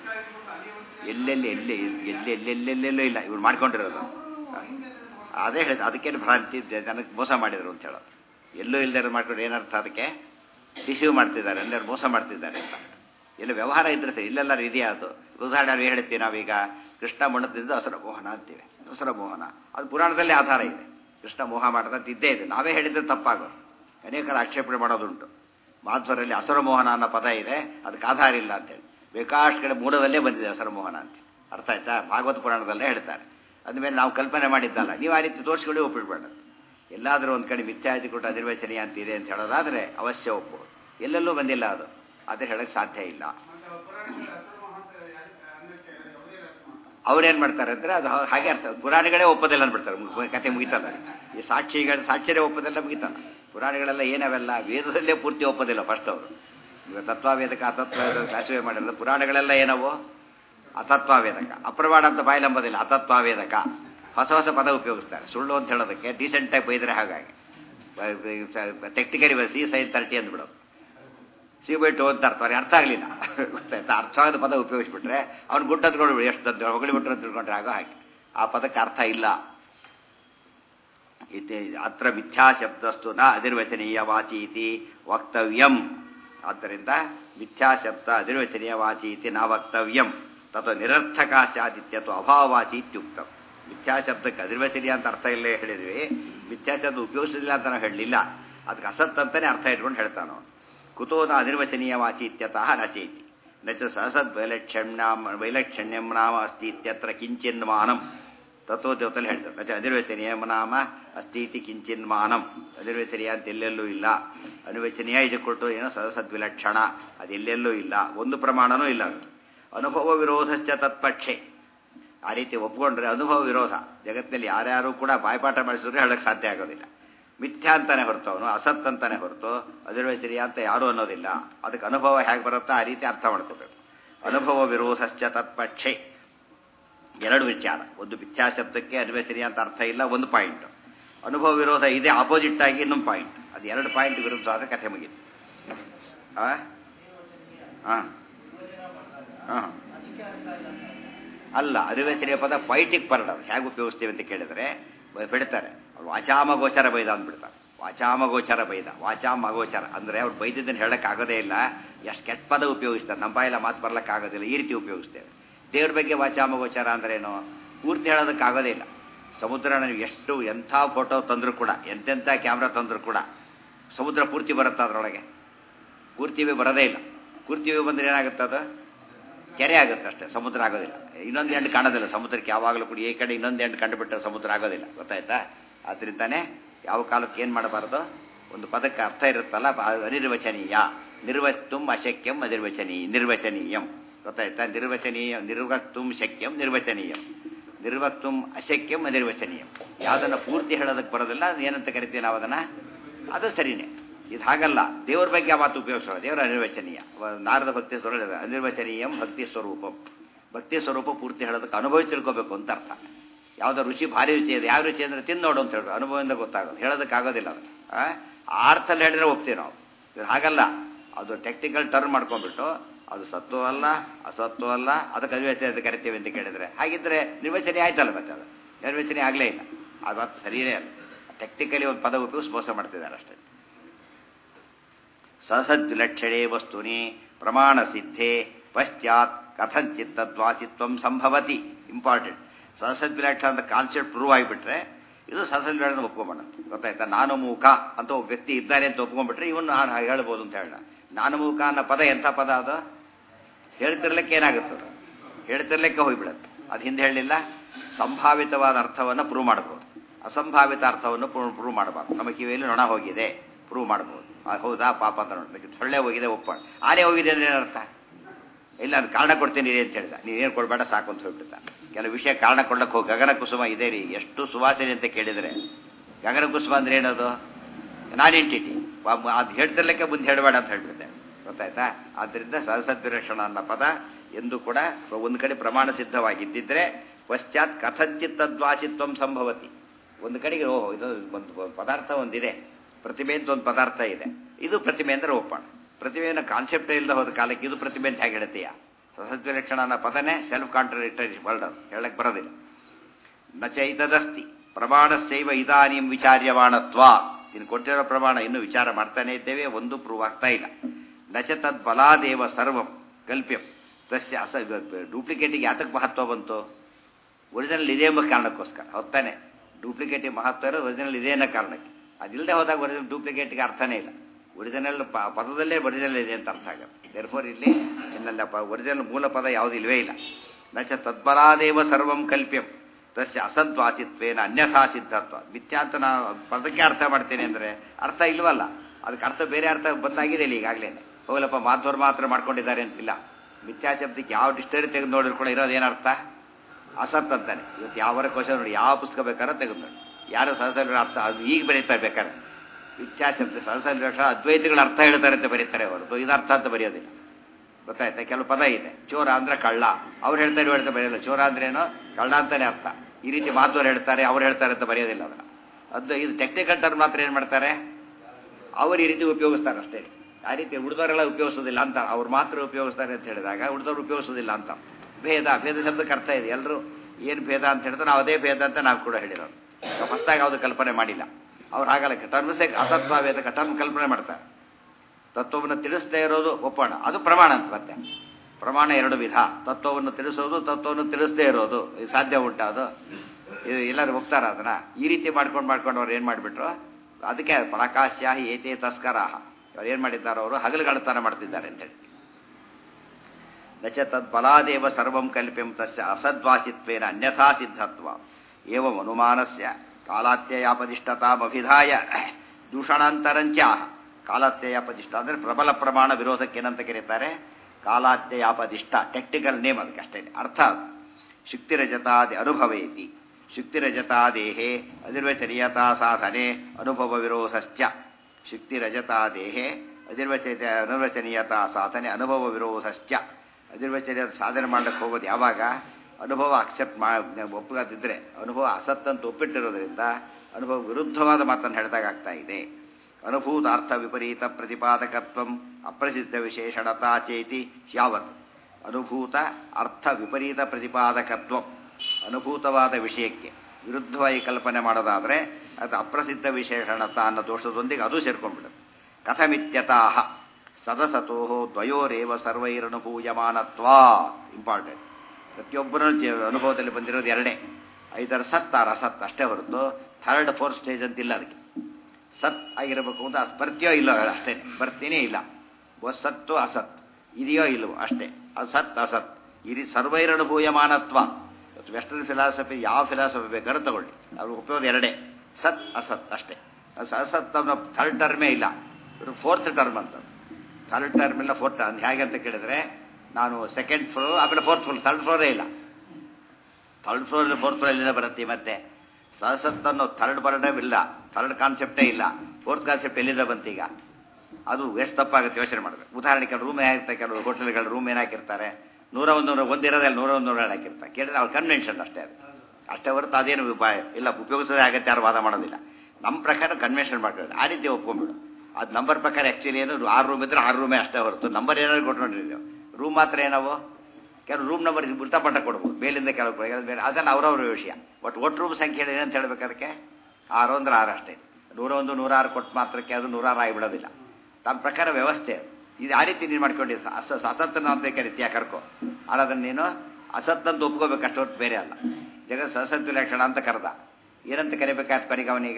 ಎಲ್ಲೆಲ್ಲೆಲ್ಲೆಲ್ಲೋ ಇಲ್ಲ, ಇವ್ರು ಮಾಡ್ಕೊಂಡಿರೋದು. ಅದೇ ಹೇಳಿದ, ಅದಕ್ಕೇನು ಭ್ರಾಂತಿ, ಜನಕ್ಕೆ ಮೋಸ ಮಾಡಿದ್ರು ಅಂತ ಹೇಳೋದು. ಎಲ್ಲೂ ಇಲ್ಲದೆ ಮಾಡ್ಕೊಂಡು ಏನರ್ಥ? ಅದಕ್ಕೆ ರಿಸೀವ್ ಮಾಡ್ತಿದ್ದಾರೆ ಅಂದರೆ ಮೋಸ ಮಾಡ್ತಿದ್ದಾರೆ ಅಂತ. ಎಲ್ಲ ವ್ಯವಹಾರ ಇದ್ರೆ ಸರಿ, ಇಲ್ಲೆಲ್ಲರೂ ಇದೆಯಾ? ಅದು ಉದಾಹರಣೆ ಹೇಳ್ತೀವಿ ನಾವೀಗ. ಕೃಷ್ಣ ಮಣ್ಣದಿಂದ ಹಸುರ ಮೋಹನ ಅಂತೀವಿ. ಹಸುರ ಮೋಹನ ಅದು ಪುರಾಣದಲ್ಲೇ ಆಧಾರ ಇದೆ. ಕೃಷ್ಣ ಮೋಹ ಮಾಡೋದಂತ ಇದ್ದೇ ಇದೆ. ನಾವೇ ಹೇಳಿದ್ರೆ ತಪ್ಪಾಗೋದು. ಅನೇಕರ ಆಕ್ಷೇಪಣೆ ಮಾಡೋದುಂಟು. ಮಾಧ್ವರಲ್ಲಿ ಹಸುರ ಮೋಹನ ಅನ್ನೋ ಪದ ಇದೆ, ಅದಕ್ಕೆ ಆಧಾರ ಇಲ್ಲ ಅಂತೇಳಿ. ಬೇಕಾಷ್ಟು ಕಡೆ ಮೂಢದಲ್ಲೇ ಬಂದಿದೆ ಹಸುರ ಮೋಹನ ಅಂತ. ಅರ್ಥ ಆಯ್ತಾ? ಭಾಗವತ ಪುರಾಣದಲ್ಲೇ ಹೇಳ್ತಾರೆ. ಅಂದಮೇಲೆ ನಾವು ಕಲ್ಪನೆ ಮಾಡಿದ್ದಲ್ಲ. ನೀವು ಆ ರೀತಿ ತೋರಿಸ್ಕೊಳ್ಳಿ, ಒಪ್ಪಿಡ್ಬೇಡ. ಎಲ್ಲಾದರೂ ಒಂದು ಕಡೆ ಮಿಥ್ಯಾದಿ ಕೊಟ್ಟು ಅನಿರ್ವಚನೀಯ ಅಂತಿದೆ ಅಂತ ಹೇಳೋದಾದರೆ ಅವಶ್ಯ ಒಪ್ಪುವುದು. ಎಲ್ಲೆಲ್ಲೂ ಬಂದಿಲ್ಲ ಅದು, ಆದರೆ ಹೇಳಕ್ಕೆ ಸಾಧ್ಯ ಇಲ್ಲ. ಅವ್ರೇನು ಮಾಡ್ತಾರೆ ಅಂದರೆ ಅದು ಹಾಗೆ ಅರ್ಥ. ಪುರಾಣಿಗಳೇ ಒಪ್ಪೋದಿಲ್ಲ ಅಂದ್ಬಿಡ್ತಾರೆ, ಕತೆ ಮುಗಿತಲ್ಲ. ಈ ಸಾಕ್ಷ್ಯರೇ ಒಪ್ಪೋದಿಲ್ಲ, ಮುಗಿತಲ್ಲ. ಪುರಾಣಿಗಳೆಲ್ಲ ಏನವೆಲ್ಲ ವೇದದಲ್ಲೇ ಪೂರ್ತಿ ಒಪ್ಪೋದಿಲ್ಲ ಫಸ್ಟ್ ಅವರು. ಈಗ ತತ್ವವೇದಕ ಅತತ್ವವೇದಕ ಕ್ಲಾಸಿಫೈ ಮಾಡಿರೋದು. ಪುರಾಣಗಳೆಲ್ಲ ಏನವು? ಅತತ್ವವೇದಕ. ಅಪ್ರಮಾಣ ಅಂತ ಬಾಯಿಲಂಬೋದಿಲ್ಲ, ಅತತ್ವವೇದಕ. ಹೊಸ ಹೊಸ ಪದ ಉಪಯೋಗಿಸ್ತಾರೆ ಸುಳ್ಳು ಅಂತ ಹೇಳೋದಕ್ಕೆ. ಡೀಸೆಂಟಾಗಿ ಬೈದರೆ ಹಾಗಾಗಿ ಟೆಕ್ನಿಕಲಿ C/30 ಅಂದ್ಬಿಡೋದು. C/2 ಅಂತ ಅರ್ಥ. ಅವ್ರಿಗೆ ಅರ್ಥ ಆಗಲಿಲ್ಲ, ಗೊತ್ತಾಯ್ತಾ? ಅರ್ಥವಾದ ಪದ ಉಪಯೋಗಿಸ್ಬಿಟ್ರೆ ಅವ್ನು ಗುಡ್ಡದ್ಕೊಂಡು ಎಷ್ಟು ಹೊಗಳಿಬಿಟ್ರು ಅಂತ ತಿಳ್ಕೊಂಡ್ರೆ ಆಗೋ ಹಾಗೆ. ಆ ಪದಕ್ಕೆ ಅರ್ಥ ಇಲ್ಲ. ಅತ್ರ ಮಿಥ್ಯಾಶಬ್ದಸ್ತು ನ ಅನಿರ್ವಚನೀಯ ವಾಚಿ ಇತಿ ವಕ್ತವ್ಯಂ. ಆದ್ದರಿಂದ ಮಿಥ್ಯಾಶಬ್ದ ಅನಿರ್ವಚನೀಯ ವಾಚಿ ಇತಿ ನ ವಕ್ತವ್ಯಂ ತಥೋ ನಿರರ್ಥಕಾಶ್ಚಾದಿತ್ಯತು ಅಭಾವವಾಚಿ ಇತ್ಯುಕ್ತಂ. ಮಿಥ್ಯಾಶಬ್ದಕ್ಕೆ ಅನಿರ್ವಚನೀಯ ಅಂತ ಅರ್ಥ ಇಲ್ಲೇ ಹೇಳಿದ್ವಿ, ಮಿಥ್ಯಾಶಬ್ದ ಉಪಯೋಗಿಸಲಿಲ್ಲ ಅಂತ ನಾವು ಹೇಳಲಿಲ್ಲ. ಅದಕ್ಕೆ ಅಸತ್ ಅಂತಾನೆ ಅರ್ಥ ಇಟ್ಕೊಂಡು ಹೇಳ್ತಾನೋ. ಕುತೋ ನ ಅನಿರ್ವಚನೀಯ ವಾಚಿ ಇತ್ಯತಃ ನಚೇತಿ ನಚ ಸಹಸದ್ ವೈಲಕ್ಷಣ್ಯಂ ನಾಮ ಅಸ್ತಿ ಇತ್ಯತ್ರ ಕಿಂಚಿನ್ಮಾನಂ. ತತ್ವೋದ್ಯೋತಲ್ಲಿ ಹೇಳ್ತಾರೆ ನಚ ಅನಿರ್ವಚನೀಯ ನಾಮ ಅಸ್ತಿ ಇತಿ ಕಿಂಚಿನ್ಮಾನಂ. ಅನಿರ್ವಚನೀಯ ಅಂತ ಎಲ್ಲೆಲ್ಲೂ ಇಲ್ಲ. ಅನಿರ್ವಚನೀಯ ಇದು ಕೊಟ್ಟು ಏನೋ ಸಹಸದ್ವಿಲಕ್ಷಣ ಅದೆಲ್ಲೆಲ್ಲೂ ಇಲ್ಲ, ಒಂದು ಪ್ರಮಾಣನೂ ಇಲ್ಲ. ಅನುಭವ ವಿರೋಧಶ್ಚ ತತ್ಪಕ್ಷೆ. ಆ ರೀತಿ ಒಪ್ಕೊಂಡ್ರೆ ಅನುಭವ ವಿರೋಧ. ಜಗತ್ತಿನಲ್ಲಿ ಯಾರ್ಯಾರು ಕೂಡ ಬಾಯ್ಪಾಠ ಮಾಡಿಸಿದ್ರೆ ಹೇಳಕ್ಕೆ ಸಾಧ್ಯ ಆಗೋದಿಲ್ಲ. ಮಿಥ್ಯಾ ಅಂತಾನೆ ಹೊರತು ಅವನು ಅಸತ್ ಅಂತಾನೆ ಹೊರತು ಅನಿರ್ವಚನೀಯ ಅಂತ ಯಾರೂ ಅನ್ನೋದಿಲ್ಲ. ಅದಕ್ಕೆ ಅನುಭವ ಹೇಗೆ ಬರುತ್ತಾ ಆ ರೀತಿ ಅರ್ಥ ಮಾಡ್ಕೋಬೇಕು. ಅನುಭವ ವಿರೋಧಶ್ಚ ತತ್ಪಕ್ಷೆ. ಎರಡು ವಿಚಾರ. ಒಂದು ಮಿಥ್ಯಾಶಬ್ದಕ್ಕೆ ಅನಿರ್ವಚನೀಯ ಅಂತ ಅರ್ಥ ಇಲ್ಲ, ಒಂದು ಪಾಯಿಂಟ್. ಅನುಭವ ವಿರೋಧ ಇದೆ ಆಪೋಸಿಟ್ ಆಗಿ ಇನ್ನೊಂದು ಪಾಯಿಂಟ್. ಅದು ಎರಡು ಪಾಯಿಂಟ್ ವಿರುದ್ಧ ಆದ ಕಥೆ ಮುಗಿತು. ಅಲ್ಲ, ಅನಿರ್ವಚನೀಯ ಪದ ಪೈಟಿಕ್ ಪರ್ಡ್. ಅದು ಹೇಗೆ ಉಪಯೋಗಿಸ್ತೀವಿ ಅಂತ ಕೇಳಿದ್ರೆ ಬಿಡ್ತಾರೆ. ಅವ್ರು ವಾಚಾಮಗೋಚರ ಬೈದ ಅಂದ್ಬಿಡ್ತಾರೆ. ವಾಚಾಮಗೋಚರ ಬೈದ, ವಾಚಾಮಗೋಚರ ಅಂದರೆ ಅವ್ರು ಬೈದಿದ್ದನ್ನು ಹೇಳೋಕ್ಕಾಗೋದೇ ಇಲ್ಲ. ಎಷ್ಟು ಕೆಟ್ಟ ಪದ ಉಪಯೋಗಿಸ್ತಾರೆ. ನಮ್ಮ ಬಾಯಿಲ್ಲ ಮಾತು ಬರ್ಲಿಕ್ಕಾಗೋದಿಲ್ಲ, ಈ ರೀತಿ ಉಪಯೋಗಿಸ್ತೇವೆ. ದೇವ್ರ ಬಗ್ಗೆ ವಾಚಾಮಗೋಚರ ಅಂದ್ರೇನು ಪೂರ್ತಿ ಹೇಳೋದಕ್ಕಾಗೋದೇ ಇಲ್ಲ. ಸಮುದ್ರ ನೀವು ಎಷ್ಟು ಎಂಥ ಫೋಟೋ ತಂದರೂ ಕೂಡ, ಎಂತೆಂಥ ಕ್ಯಾಮ್ರಾ ತಂದರೂ ಕೂಡ ಸಮುದ್ರ ಪೂರ್ತಿ ಬರುತ್ತೆ. ಅದರೊಳಗೆ ಪೂರ್ತಿವೇ ಬರೋದೇ ಇಲ್ಲ. ಪೂರ್ತಿವೇ ಬಂದರೆ ಏನಾಗುತ್ತೆ? ಅದು ಕೆರೆ ಆಗುತ್ತೆ ಅಷ್ಟೇ, ಸಮುದ್ರ ಆಗೋದಿಲ್ಲ. ಇನ್ನೊಂದು ಎಂಟು ಕಾಣೋದಿಲ್ಲ ಸಮುದ್ರಕ್ಕೆ. ಯಾವಾಗಲೂ ಕೂಡ ಈ ಕಡೆ ಇನ್ನೊಂದು ಎಂಟು ಕಂಡುಬಿಟ್ಟರೆ ಸಮುದ್ರ ಆಗೋದಿಲ್ಲ. ಗೊತ್ತಾಯ್ತಾ? ಆದ್ದರಿಂದಾನೆ ಯಾವ ಕಾಲಕ್ಕೆ ಏನು ಮಾಡಬಾರ್ದು, ಒಂದು ಪದಕ್ಕೆ ಅರ್ಥ ಇರುತ್ತಲ್ಲ, ಅನಿರ್ವಚನೀಯ. ನಿರ್ವಸ್ತುಂ ಅಶಕ್ಯಂ ನಿರ್ವಚನೀಯಂ. ಗೊತ್ತಾಯ್ತಾ? ನಿರ್ವಚನೀಯ, ನಿರ್ವಕ್ತುಂ ಶಕ್ಯಂ ನಿರ್ವಚನೀಯಂ, ನಿರ್ವಕ್ತುಂ ಅಶಕ್ಯಂ ಅನಿರ್ವಚನೀಯಂ. ಯಾವುದನ್ನು ಪೂರ್ತಿ ಹೇಳೋದಕ್ಕೆ ಬರೋದಿಲ್ಲ, ಏನಂತ ಕರಿತೀವಿ ನಾವು ಅದನ್ನು, ಅದು ಸರಿನೇ. ಇದು ಹಾಗಲ್ಲ. ದೇವ್ರ ಬಗ್ಗೆ ಆ ಮಾತು ಉಪಯೋಗಿಸೋಣ. ದೇವರ ಅನಿರ್ವಚನೀಯ. ನಾರದ ಭಕ್ತಿ ಸ್ವರೂಪ ಅನಿರ್ವಚನೀಯಂ ಭಕ್ತಿ ಸ್ವರೂಪಂ. ಭಕ್ತಿ ಸ್ವರೂಪ ಪೂರ್ತಿ ಹೇಳೋದಕ್ಕೆ ಅನುಭವಿಸಿ ತಿಳ್ಕೋಬೇಕು ಅಂತ ಅರ್ಥ. ಯಾವುದೋ ರುಚಿ ಭಾರಿ ರುಚಿ ಇದೆ, ಯಾವ ರುಚಿ ಅಂದರೆ ತಿಂದು ನೋಡು ಅಂತ ಹೇಳೋದು, ಅನುಭವದಿಂದ ಗೊತ್ತಾಗೋದು. ಹೇಳೋದಕ್ಕಾಗೋದಿಲ್ಲ ಅದು. ಆ ಅರ್ಥಲ್ಲಿ ಹೇಳಿದ್ರೆ ಒಪ್ತೀವಿ ನಾವು. ಇದು ಹಾಗಲ್ಲ. ಅದು ಟೆಕ್ನಿಕಲ್ ಟರ್ನ್ ಮಾಡ್ಕೊಂಡ್ಬಿಟ್ಟು ಅದು ಸತ್ವ ಅಲ್ಲ ಅಸತ್ವ ಅಲ್ಲ, ಅದಕ್ಕೆ ಅನಿರ್ವಚನೆ ಅಂತ ಕರಿತೀವಿ ಅಂತ ಕೇಳಿದರೆ ಹಾಗಿದ್ರೆ ನಿರ್ವಚನೆ ಆಯ್ತಲ್ಲ. ಮತ್ತೆ ಅದು ನಿರ್ವಚನೆ ಆಗಲೇ ಇಲ್ಲ. ಅದು ಮಾತು ಸರಿಯೇ ಅಲ್ಲ. ಟೆಕ್ನಿಕಲಿ ಒಂದು ಪದ ಉಪಯೋಗಿಸಿ ಮೋಸ ಮಾಡ್ತಿದ್ದಾರೆ ಅಷ್ಟೇ. ಸಹಸದ್ವಿಲಕ್ಷಣೆ ವಸ್ತುನಿ ಪ್ರಮಾಣ ಸಿದ್ಧೆ ಪಶ್ಚಾತ್ ಕಥಂಚಿತ್ ತದ್ವಾಚಿತ್ವಂ ಸಂಭವತಿ. ಇಂಪಾರ್ಟೆಂಟ್. ಸಹಸದ್ವಿಲಕ್ಷಣ ಅಂತ ಕಾನ್ಸೆಪ್ಟ್ ಪ್ರೂವ್ ಆಗಿಬಿಟ್ರೆ ಇದು ಸಹಸದ್ವಿಲಕ್ಷಣ ಒಪ್ಕೊಂಡ್ಬಂತ. ಗೊತ್ತಾಯ್ತಾ? ನಾನು ಮೂಕ ಅಂತ ಒಬ್ಬ ವ್ಯಕ್ತಿ ಇದ್ದಾನೆ ಅಂತ ಒಪ್ಕೊಂಡ್ಬಿಟ್ರೆ ಇವನು ಹೇಳ್ಬೋದು ಅಂತ ಹೇಳ. ನಾನು ಮೂಕ ಅನ್ನೋ ಪದ ಎಂಥ ಪದ? ಅದು ಹೇಳ್ತಿರ್ಲಿಕ್ಕೆ ಏನಾಗುತ್ತದೆ? ಹೇಳ್ತಿರ್ಲಿಕ್ಕೆ ಹೋಗ್ಬಿಡುತ್ತೆ. ಅದು ಹಿಂದೆ ಹೇಳಲಿಲ್ಲ. ಸಂಭಾವಿತವಾದ ಅರ್ಥವನ್ನು ಪ್ರೂವ್ ಮಾಡ್ಬೋದು, ಅಸಂಭಾವಿತ ಅರ್ಥವನ್ನು ಪ್ರೂವ್ ಮಾಡಬಾರ್ದು. ನಮ್ಮ ಕಿವಿಯಲ್ಲಿ ನೊಣ ಹೋಗಿದೆ ಪ್ರೂವ್ ಮಾಡ್ಬೋದು. ಹೌದಾ ಪಾಪ ಅಂತ ನೋಡ್ಬೇಕು. ಸೊಳ್ಳೆ ಹೋಗಿದೆ ಒಪ್ಪ. ಆನೆ ಹೋಗಿದೆ ಅಂದ್ರೆ ಏನರ್ಥ? ಇಲ್ಲ, ಅದು ಕಾರಣ ಕೊಡ್ತೀನಿ ಅಂತ ಹೇಳಿದ. ನೀವೇನು ಕೊಡಬೇಡ ಸಾಕು ಅಂತ ಹೋಗ್ಬಿಡ್ತ. ಕೆಲವು ವಿಷಯ ಕಾರಣ ಕೊಡ್ಲಕ್ಕೆ ಹೋಗಿ ಗಗನ ಕುಸುಮ ಇದೆ ರೀ, ಎಷ್ಟು ಸುವಾಸನೆ ಅಂತ ಕೇಳಿದರೆ ಗಗನ ಕುಸುಮ ಅಂದ್ರೆ ಏನದು? Non entity. ಅದು ಹೇಳ್ತಿರ್ಲಿಕ್ಕೆ ಮುಂದೆ ಹೇಳಬೇಡ ಅಂತ ಹೇಳ್ಬಿಡ್ತೆ. ಗೊತ್ತಾಯ್ತಾ? ಆದ್ದರಿಂದ ಸಹಸದ್ವಿಲಕ್ಷಣ ಅನ್ನೋ ಪದ ಎಂದು ಕೂಡ ಒಂದು ಕಡೆ ಪ್ರಮಾಣ ಸಿದ್ಧವಾಗಿದ್ದಿದ್ರೆ ಪಶ್ಚಾತ್ ಕಥಂಚಿತ್ ತದ್ವಾಚಿತ್ವಂ ಸಂಭವತಿ. ಒಂದು ಕಡೆಗೆ ಓಹೋ ಇದು ಒಂದು ಪದಾರ್ಥ ಒಂದಿದೆ, ಪ್ರತಿಮೆ ಅಂತ ಒಂದು ಪದಾರ್ಥ ಇದೆ, ಇದು ಪ್ರತಿಮೆ ಅಂದ್ರೆ ಒಪ್ಪಣ. ಪ್ರತಿಮೆಯನ್ನು ಕಾನ್ಸೆಪ್ಟೇ ಇಲ್ಲದೆ ಹೋದ ಕಾಲಕ್ಕೆ ಇದು ಪ್ರತಿಮೆ ಅಂತ ಹೇಗೆ ಹೇಳ್ತೀಯ? ಸಹಸದ್ವಿಲಕ್ಷಣ ಅನ್ನೋ ಪದನೇ ಸೆಲ್ಫ್ ಕಾಂಟ್ರಡಿಕ್ಟರಿ ವರ್ಡ್. ಅದು ಹೇಳಕ್ಕೆ ಬರೋದಿಲ್ಲ. ನಚೈತದಸ್ತಿ ಪ್ರಮಾಣಸ್ಯೈವ ಇದಾನಿಂ ವಿಚಾರ್ಯಮಾಣತ್ವ. ಇನ್ನು ಕೊಟ್ಟಿರೋ ಪ್ರಮಾಣ ಇನ್ನೂ ವಿಚಾರ ಮಾಡ್ತಾನೆ ಇದ್ದೇವೆ, ಒಂದು ಪ್ರೂವ್ ಆಗ್ತಾ ಇಲ್ಲ. ನಚ ತದ್ ಬಲಾದೇವ ಸರ್ವಂ ಕಲ್ಪ್ಯಂ ತಸ್ಯ ಡೂಪ್ಲಿಕೇಟಿಗೆ ಯಾತಕ್ಕೆ ಮಹತ್ವ ಬಂತು? ಒರಿಜಿನಲ್ ಇದೆ ಎಂಬ ಕಾರಣಕ್ಕೋಸ್ಕರ. ಹೊತ್ತಾನೆ ಡೂಪ್ಲಿಕೇಟಿಗೆ ಮಹತ್ವ ಇರೋದು ಒರಿಜಿನಲ್ ಇದೆ ಅನ್ನೋ ಕಾರಣಕ್ಕೆ. ಅದಿಲ್ಲದೆ ಹೋದಾಗ ಒರಿಜಿನಲ್ ಡೂಪ್ಲಿಕೇಟ್ಗೆ ಅರ್ಥನೇ ಇಲ್ಲ. ಒರಿಜಿನಲ್ ಪದದಲ್ಲೇ ಒರಿಜಿನಲ್ ಇದೆ ಅಂತ ಅರ್ಥ ಆಗುತ್ತೆ. ದೇರ್ಫೋರ್ ಇಲ್ಲಿ ಇನ್ನೆಲ್ಲ ಒರಿಜಿನಲ್ ಮೂಲ ಪದ ಯಾವುದೂ ಇಲ್ವೇ ಇಲ್ಲ. ನಚ ತದ್ಬಲಾದೇವ ಸರ್ವಂ ಕಲ್ಪ್ಯಂ ತಸ್ಯ ಅಸದ್ವಾಚಿತ್ವೇನ ಅನ್ಯಥಾ ಸಿದ್ಧತ್ವ. ಮಿಥ್ಯಾ ಅಂತ ನಾವು ಪದಕ್ಕೆ ಅರ್ಥ ಮಾಡ್ತೇನೆ ಅಂದರೆ ಅರ್ಥ ಇಲ್ವಲ್ಲ, ಅದಕ್ಕೆ ಅರ್ಥ ಬೇರೆ ಅರ್ಥ ಬಂದಾಗಿದೆ ಇಲ್ಲಿ ಈಗಾಗಲೇ. ಹೋಗಲಪ್ಪ ಮಾಧ್ವರು ಮಾತ್ರ ಮಾಡ್ಕೊಂಡಿದ್ದಾರೆ ಅಂತಿಲ್ಲ. ಮಿಥ್ಯಾ ಶಬ್ದಕ್ಕೆ ಯಾವ ಡಿಕ್ಷನರಿ ತೆಗೆದು ನೋಡಿದ್ರು ಕೂಡ ಇರೋದು ಏನರ್ಥ? ಅಸತ್ ಅಂತಾನೆ. ಇವತ್ತು ಯಾವ ಕ್ವಶನ್ ನೋಡಿ, ಯಾವ ಪುಸ್ತಕ ಬೇಕಾದ್ರೆ ತೆಗೆದು ಯಾರು ಸಹಸರ್ವ ಅರ್ಥ ಅದು ಈಗ ಬರೀತಾರೆ ಬೇಕಾದ್ರೆ. ಮಿಥ್ಯಾ ಶಬ್ದ ಸಹಸರ್ವ ಅದ್ವೈತಗಳ ಅರ್ಥ ಹೇಳ್ತಾರೆ ಅಂತ ಬರೀತಾರೆ ಹೊರತು ಇದು ಅರ್ಥ ಅಂತ ಬರೆಯೋದಿಲ್ಲ. ಗೊತ್ತಾಯ್ತಾ? ಕೆಲವು ಪದ ಇದೆ. ಚೋರ ಅಂದ್ರೆ ಕಳ್ಳ, ಅವ್ರು ಹೇಳ್ತಾರೆ ಹೇಳ್ತಾ ಬರೆಯೋಲ್ಲ. ಚೋರ ಅಂದ್ರೇನೋ ಕಳ್ಳ ಅಂತಾನೆ ಅರ್ಥ. ಈ ರೀತಿ ಮಾತುವರು ಹೇಳ್ತಾರೆ ಅವ್ರು ಹೇಳ್ತಾರೆ ಅಂತ ಬರೆಯೋದಿಲ್ಲ ಅದನ್ನು. ಅದು ಇದು ಟೆಕ್ನಿಕಲ್ ಟರ್ಮ್ ಮಾತ್ರ ಏನು ಮಾಡ್ತಾರೆ, ಅವರು ಈ ರೀತಿ ಉಪಯೋಗಿಸ್ತಾರೆ ಅಷ್ಟೇ. ಆ ರೀತಿ ಉಳಿದವರೆಲ್ಲ ಉಪಯೋಗಿಸೋದಿಲ್ಲ ಅಂತ, ಅವ್ರು ಮಾತ್ರ ಉಪಯೋಗಿಸ್ತಾರೆ ಅಂತ ಹೇಳಿದಾಗ ಉಳಿದವ್ರು ಉಪಯೋಗಿಸೋದಿಲ್ಲ ಅಂತ. ಭೇದ ಶಬ್ದಕ್ಕೆ ಅರ್ಥ ಇದೆ. ಎಲ್ಲರೂ ಏನು ಭೇದ ಅಂತ ಹೇಳಿದ್ರೆ ನಾವು ಅದೇ ಭೇದ ಅಂತ ನಾವು ಕೂಡ ಹೇಳಿರೋದು. ಫಸ್ಟಾಗಿ ಯಾವುದು ಕಲ್ಪನೆ ಮಾಡಿಲ್ಲ ಅವ್ರು. ಹಾಗಲ್ಲ, ಟರ್ಮ್ಸೇ ಅಸತ್ವಾವೇದಕ ಟರ್ಮ್ ಕಲ್ಪನೆ ಮಾಡ್ತಾರೆ. ತತ್ವವನ್ನು ತಿಳಿಸದೇ ಇರೋದು ಒಪ್ಪೋಣ, ಅದು ಪ್ರಮಾಣ ಅಂತ. ಮತ್ತೆ ಪ್ರಮಾಣ ಎರಡು ವಿಧ, ತತ್ವವನ್ನು ತಿಳಿಸೋದು, ತತ್ವವನ್ನು ತಿಳಿಸದೇ ಇರೋದು. ಇದು ಸಾಧ್ಯ ಉಂಟಾ? ಅದು ಇದು ಎಲ್ಲರೂ ಒಪ್ತಾರ ಅದನ್ನ? ಈ ರೀತಿ ಮಾಡ್ಕೊಂಡು ಅವ್ರು ಏನು ಮಾಡಿಬಿಟ್ರು, ಅದಕ್ಕೆ ಪಳಕಾಶ್ಯ ಏತೇ ತಸ್ಕರಾಹ, ಅವ್ರು ಏನು ಮಾಡಿದ್ದಾರೆ, ಅವರು ಹಗಲುಗಳ್ಳತನ ಮಾಡ್ತಿದ್ದಾರೆ ಅಂತೇಳಿ. ನಚ ತದ್ಬಲಾದೇವ ಸರ್ವಂ ಕಲ್ಪ್ಯಂ ತಸ್ಯ ಅಸದ್ವಾಚಿತ್ವೇನ ಅನ್ಯಥಾ ಸಿದ್ಧತ್ವ ಏವಂ ಅನುಮಾನಸ್ಯ ಕಾಲಾತ್ಯಯಾಪದಿಷ್ಟತಾಮಭಿಧಾಯ ದೂಷಣಾಂತರಂಚ. ಕಾಲಾತ್ಯಯಾಪದಿಷ್ಟ ಅಂದರೆ ಪ್ರಬಲ ಪ್ರಮಾಣ ವಿರೋಧಕ್ಕೆ ಏನಂತ ಕರೀತಾರೆ? ಕಾಲಾತ್ಯಯಾಪದಿಷ್ಟ, ಟೆಕ್ನಿಕಲ್ ನೇಮ್ ಅದಕ್ಕೆ ಅಷ್ಟೇ. ಅರ್ಥ ಶುಕ್ತಿರಜತಾದಿ ಅನುಭವೇತಿ. ಶುಕ್ತಿರಜತಾದೇಹೇ ಅನಿರ್ವಚನೀಯತಾ ಸಾಧನೆ ಅನುಭವ ವಿರೋಧಶ್ಚ. ಶುಕ್ತಿರಜತಾದೇಹೇ ಅನಿರ್ವಚನೀಯತಾ ಸಾಧನೆ ಅನುಭವ ವಿರೋಧಶ್ಚ. ಅನಿರ್ವಚನೀಯ ಸಾಧನೆ ಮಾಡಕ್ಕೆ ಹೋಗೋದು ಯಾವಾಗ? ಅನುಭವ ಅಕ್ಸೆಪ್ಟ್ ಒಪ್ಪದಿದ್ರೆ, ಅನುಭವ ಅಸತ್ತಂತ ಒಪ್ಪಿಟ್ಟಿರೋದ್ರಿಂದ ಅನುಭವ ವಿರುದ್ಧವಾದ ಮಾತನ್ನು ಹೇಳಿದಾಗ ಆಗ್ತಾ ಇದೆ. ಅನುಭೂತ ಅರ್ಥ ವಿಪರೀತ ಪ್ರತಿಪಾದಕತ್ವಂ ಅಪ್ರಸಿದ್ಧ ವಿಶೇಷಣತಾ ಚೇತಿ ಯಾವತ್. ಅನುಭೂತ ಅರ್ಥ ವಿಪರೀತ ಪ್ರತಿಪಾದಕತ್ವಂ, ಅನುಭೂತವಾದ ವಿಷಯಕ್ಕೆ ವಿರುದ್ಧವಾಗಿ ಕಲ್ಪನೆ ಮಾಡೋದಾದರೆ ಅದು ಅಪ್ರಸಿದ್ಧ ವಿಶೇಷಣತ ಅನ್ನೋ ದೋಷದೊಂದಿಗೆ ಅದು ಸೇರ್ಕೊಂಡ್ಬಿಡುತ್ತೆ. ಕಥಮಿತ್ಯತಾಹ ಸದಸತೋ ದ್ವಯೋರೇವ ಸರ್ವೈರನುಭೂಯಮಾನತ್ವಾ. ಇಂಪಾರ್ಟೆಂಟ್. ಪ್ರತಿಯೊಬ್ಬರ ಅನುಭವದಲ್ಲಿ ಬಂದಿರೋದು ಎರಡೇ, ಐದರ ಸತ್ ಆರ್ ಅಸತ್ ಅಷ್ಟೇ ಹೊರತು ಥರ್ಡ್ ಫೋರ್ತ್ ಸ್ಟೇಜ್ ಅಂತಿಲ್ಲ. ಅದಕ್ಕೆ ಸತ್ ಆಗಿರಬೇಕು ಅಂತ ಅದು ಬರ್ತೀಯೋ ಇಲ್ಲೋ ಅಷ್ಟೇ, ಬರ್ತೀನೇ ಇಲ್ಲ. ಸತ್ತು ಅಸತ್ ಇದೆಯೋ ಇಲ್ಲವೋ ಅಷ್ಟೇ, ಅದು ಸತ್ ಅಸತ್. ಈ ರೀತಿ ಸರ್ವೈರನುಭೂಯಮಾನತ್ವ. ವೆಸ್ಟರ್ನ್ ಫಿಲಾಸಫಿ ಯಾವ ಫಿಲಾಸಫಿ ಬೇಕಾದ್ರೂ ತಗೊಳ್ಳಿ, ಅವ್ರು ಉಪಯೋಗ ಎರಡೇ, ಸತ್ ಅಸತ್ ಅಷ್ಟೇ. ಅಸತ್ ಅನ್ನೋ ಥರ್ಡ್ ಟರ್ಮೇ ಇಲ್ಲ, ಫೋರ್ತ್ ಟರ್ಮ್ ಅಂತ. ಥರ್ಡ್ ಟರ್ಮ್ ಇಲ್ಲ, ಫೋರ್ತ್ ಟರ್ಮ್. ಹೇಗೆ ಅಂತ ಕೇಳಿದ್ರೆ, ನಾನು ಸೆಕೆಂಡ್ ಫ್ಲೋರ್ ಆಮೇಲೆ ಫೋರ್ತ್ ಫ್ಲೋರ್, ಥರ್ಡ್ ಫ್ಲೋರೇ ಇಲ್ಲ. ಥರ್ಡ್ ಫ್ಲೋರ್ ಫೋರ್ತ್ ಫ್ಲೋರ್ ಎಲ್ಲಿಂದ ಬರುತ್ತೆ? ಮತ್ತೆ ಸಹಸತ್ ಅನ್ನೋ ಥರ್ಡ್ ಬರ್ಡಮ್ ಇಲ್ಲ, ಥರ್ಡ್ ಕಾನ್ಸೆಪ್ಟೇ ಇಲ್ಲ, ಫೋರ್ತ್ ಕಾನ್ಸೆಪ್ಟ್ ಎಲ್ಲಿಂದ ಬಂತೀಗ? ಅದು ಎಷ್ಟು ತಪ್ಪಾಗುತ್ತೆ ಯೋಚನೆ ಮಾಡಬೇಕು. ಉದಾಹರಣೆಗೆ ರೂಮ್ ಏನಾಗಿರ್ತಾರೆ, ಕೆಲವು ಹೋಟೆಲ್ಗಳ ರೂಮ್ ಏನಾಕಿರ್ತಾರೆ, 101 ಇರೋದಲ್ಲ 101 ಹಾಕಿರ್ತಾರೆ. ಕೇಳಿದ್ರೆ ಅವ್ರ ಕನ್ವೆನ್ಷನ್ ಅಷ್ಟೇ, ಅದು ಅಷ್ಟೇ ಹೊರತು ಅದೇನು ಇಲ್ಲ ಉಪಯೋಗಿಸೋದೇ ಆಗತ್ತೆ, ಯಾರು ವಾದ ಮಾಡೋದಿಲ್ಲ. ನಮ್ಮ ಪ್ರಕಾರ ಕನ್ವೆನ್ಷನ್ ಮಾಡ್ಕೊಳ್ಳೋದು, ಆ ರೀತಿ ಒಪ್ಕೊಂಡ್ಬಿಡು. ಅದು ನಂಬರ್ ಪ್ರಕಾರ ಆ್ಯಕ್ಚುಲಿ ಏನು 6 ರೂಮ್ ಇದ್ರೆ 6 ರೂಮೇ ಅಷ್ಟೇ ಹೊರತು ನಂಬರ್ ಏನಾದ್ರು ಕೊಟ್ಕೊಂಡಿದ್ದೀವಿ. ರೂಮ್ ಮಾತ್ರ ಏನವು ಕೆಲವು ರೂಮ್ ನಂಬರ್ ವೃತ್ತಪಟ್ಟ ಕೊಡ್ಬೋದು, ಮೇಲಿಂದ ಕೆಲವು ಬೇರೆ, ಅದೆಲ್ಲ ಅವರವ್ರ ವಿಷಯ. ಒಟ್ಟು ರೂಮ್ ಸಂಖ್ಯೆ ಏನಂತ ಹೇಳ್ಬೇಕು? ಅದಕ್ಕೆ 6 ಅಂದ್ರೆ 6 ಅಷ್ಟೇ. 101 106 ಕೊಟ್ಟು ಮಾತ್ರಕ್ಕೆ ಅದು 106 ಆಗಿಬಿಡೋದಿಲ್ಲ. ತಮ್ಮ ಪ್ರಕಾರ ವ್ಯವಸ್ಥೆ ಇದು. ಆ ರೀತಿ ನೀನು ಮಾಡ್ಕೊಂಡಿದ್ದ ಅಸತ್ತನ್ನು ಅಂತ ಕರಿತೀಯ ಕರ್ಕೊ, ಆದರೆ ಅದನ್ನು ನೀನು ಅಸತ್ತಂತ ಒಪ್ಕೋಬೇಕು ಅಷ್ಟು ಹೊರತು ಬೇರೆ ಅಲ್ಲ. ಜಗತ್ ಸಸತ್ ವಿಲಕ್ಷಣ ಅಂತ ಕರೆದ, ಏನಂತ ಕರಿಬೇಕಾಯ್ತು ಕೊನೆಗೆ ಅವನೀಗ?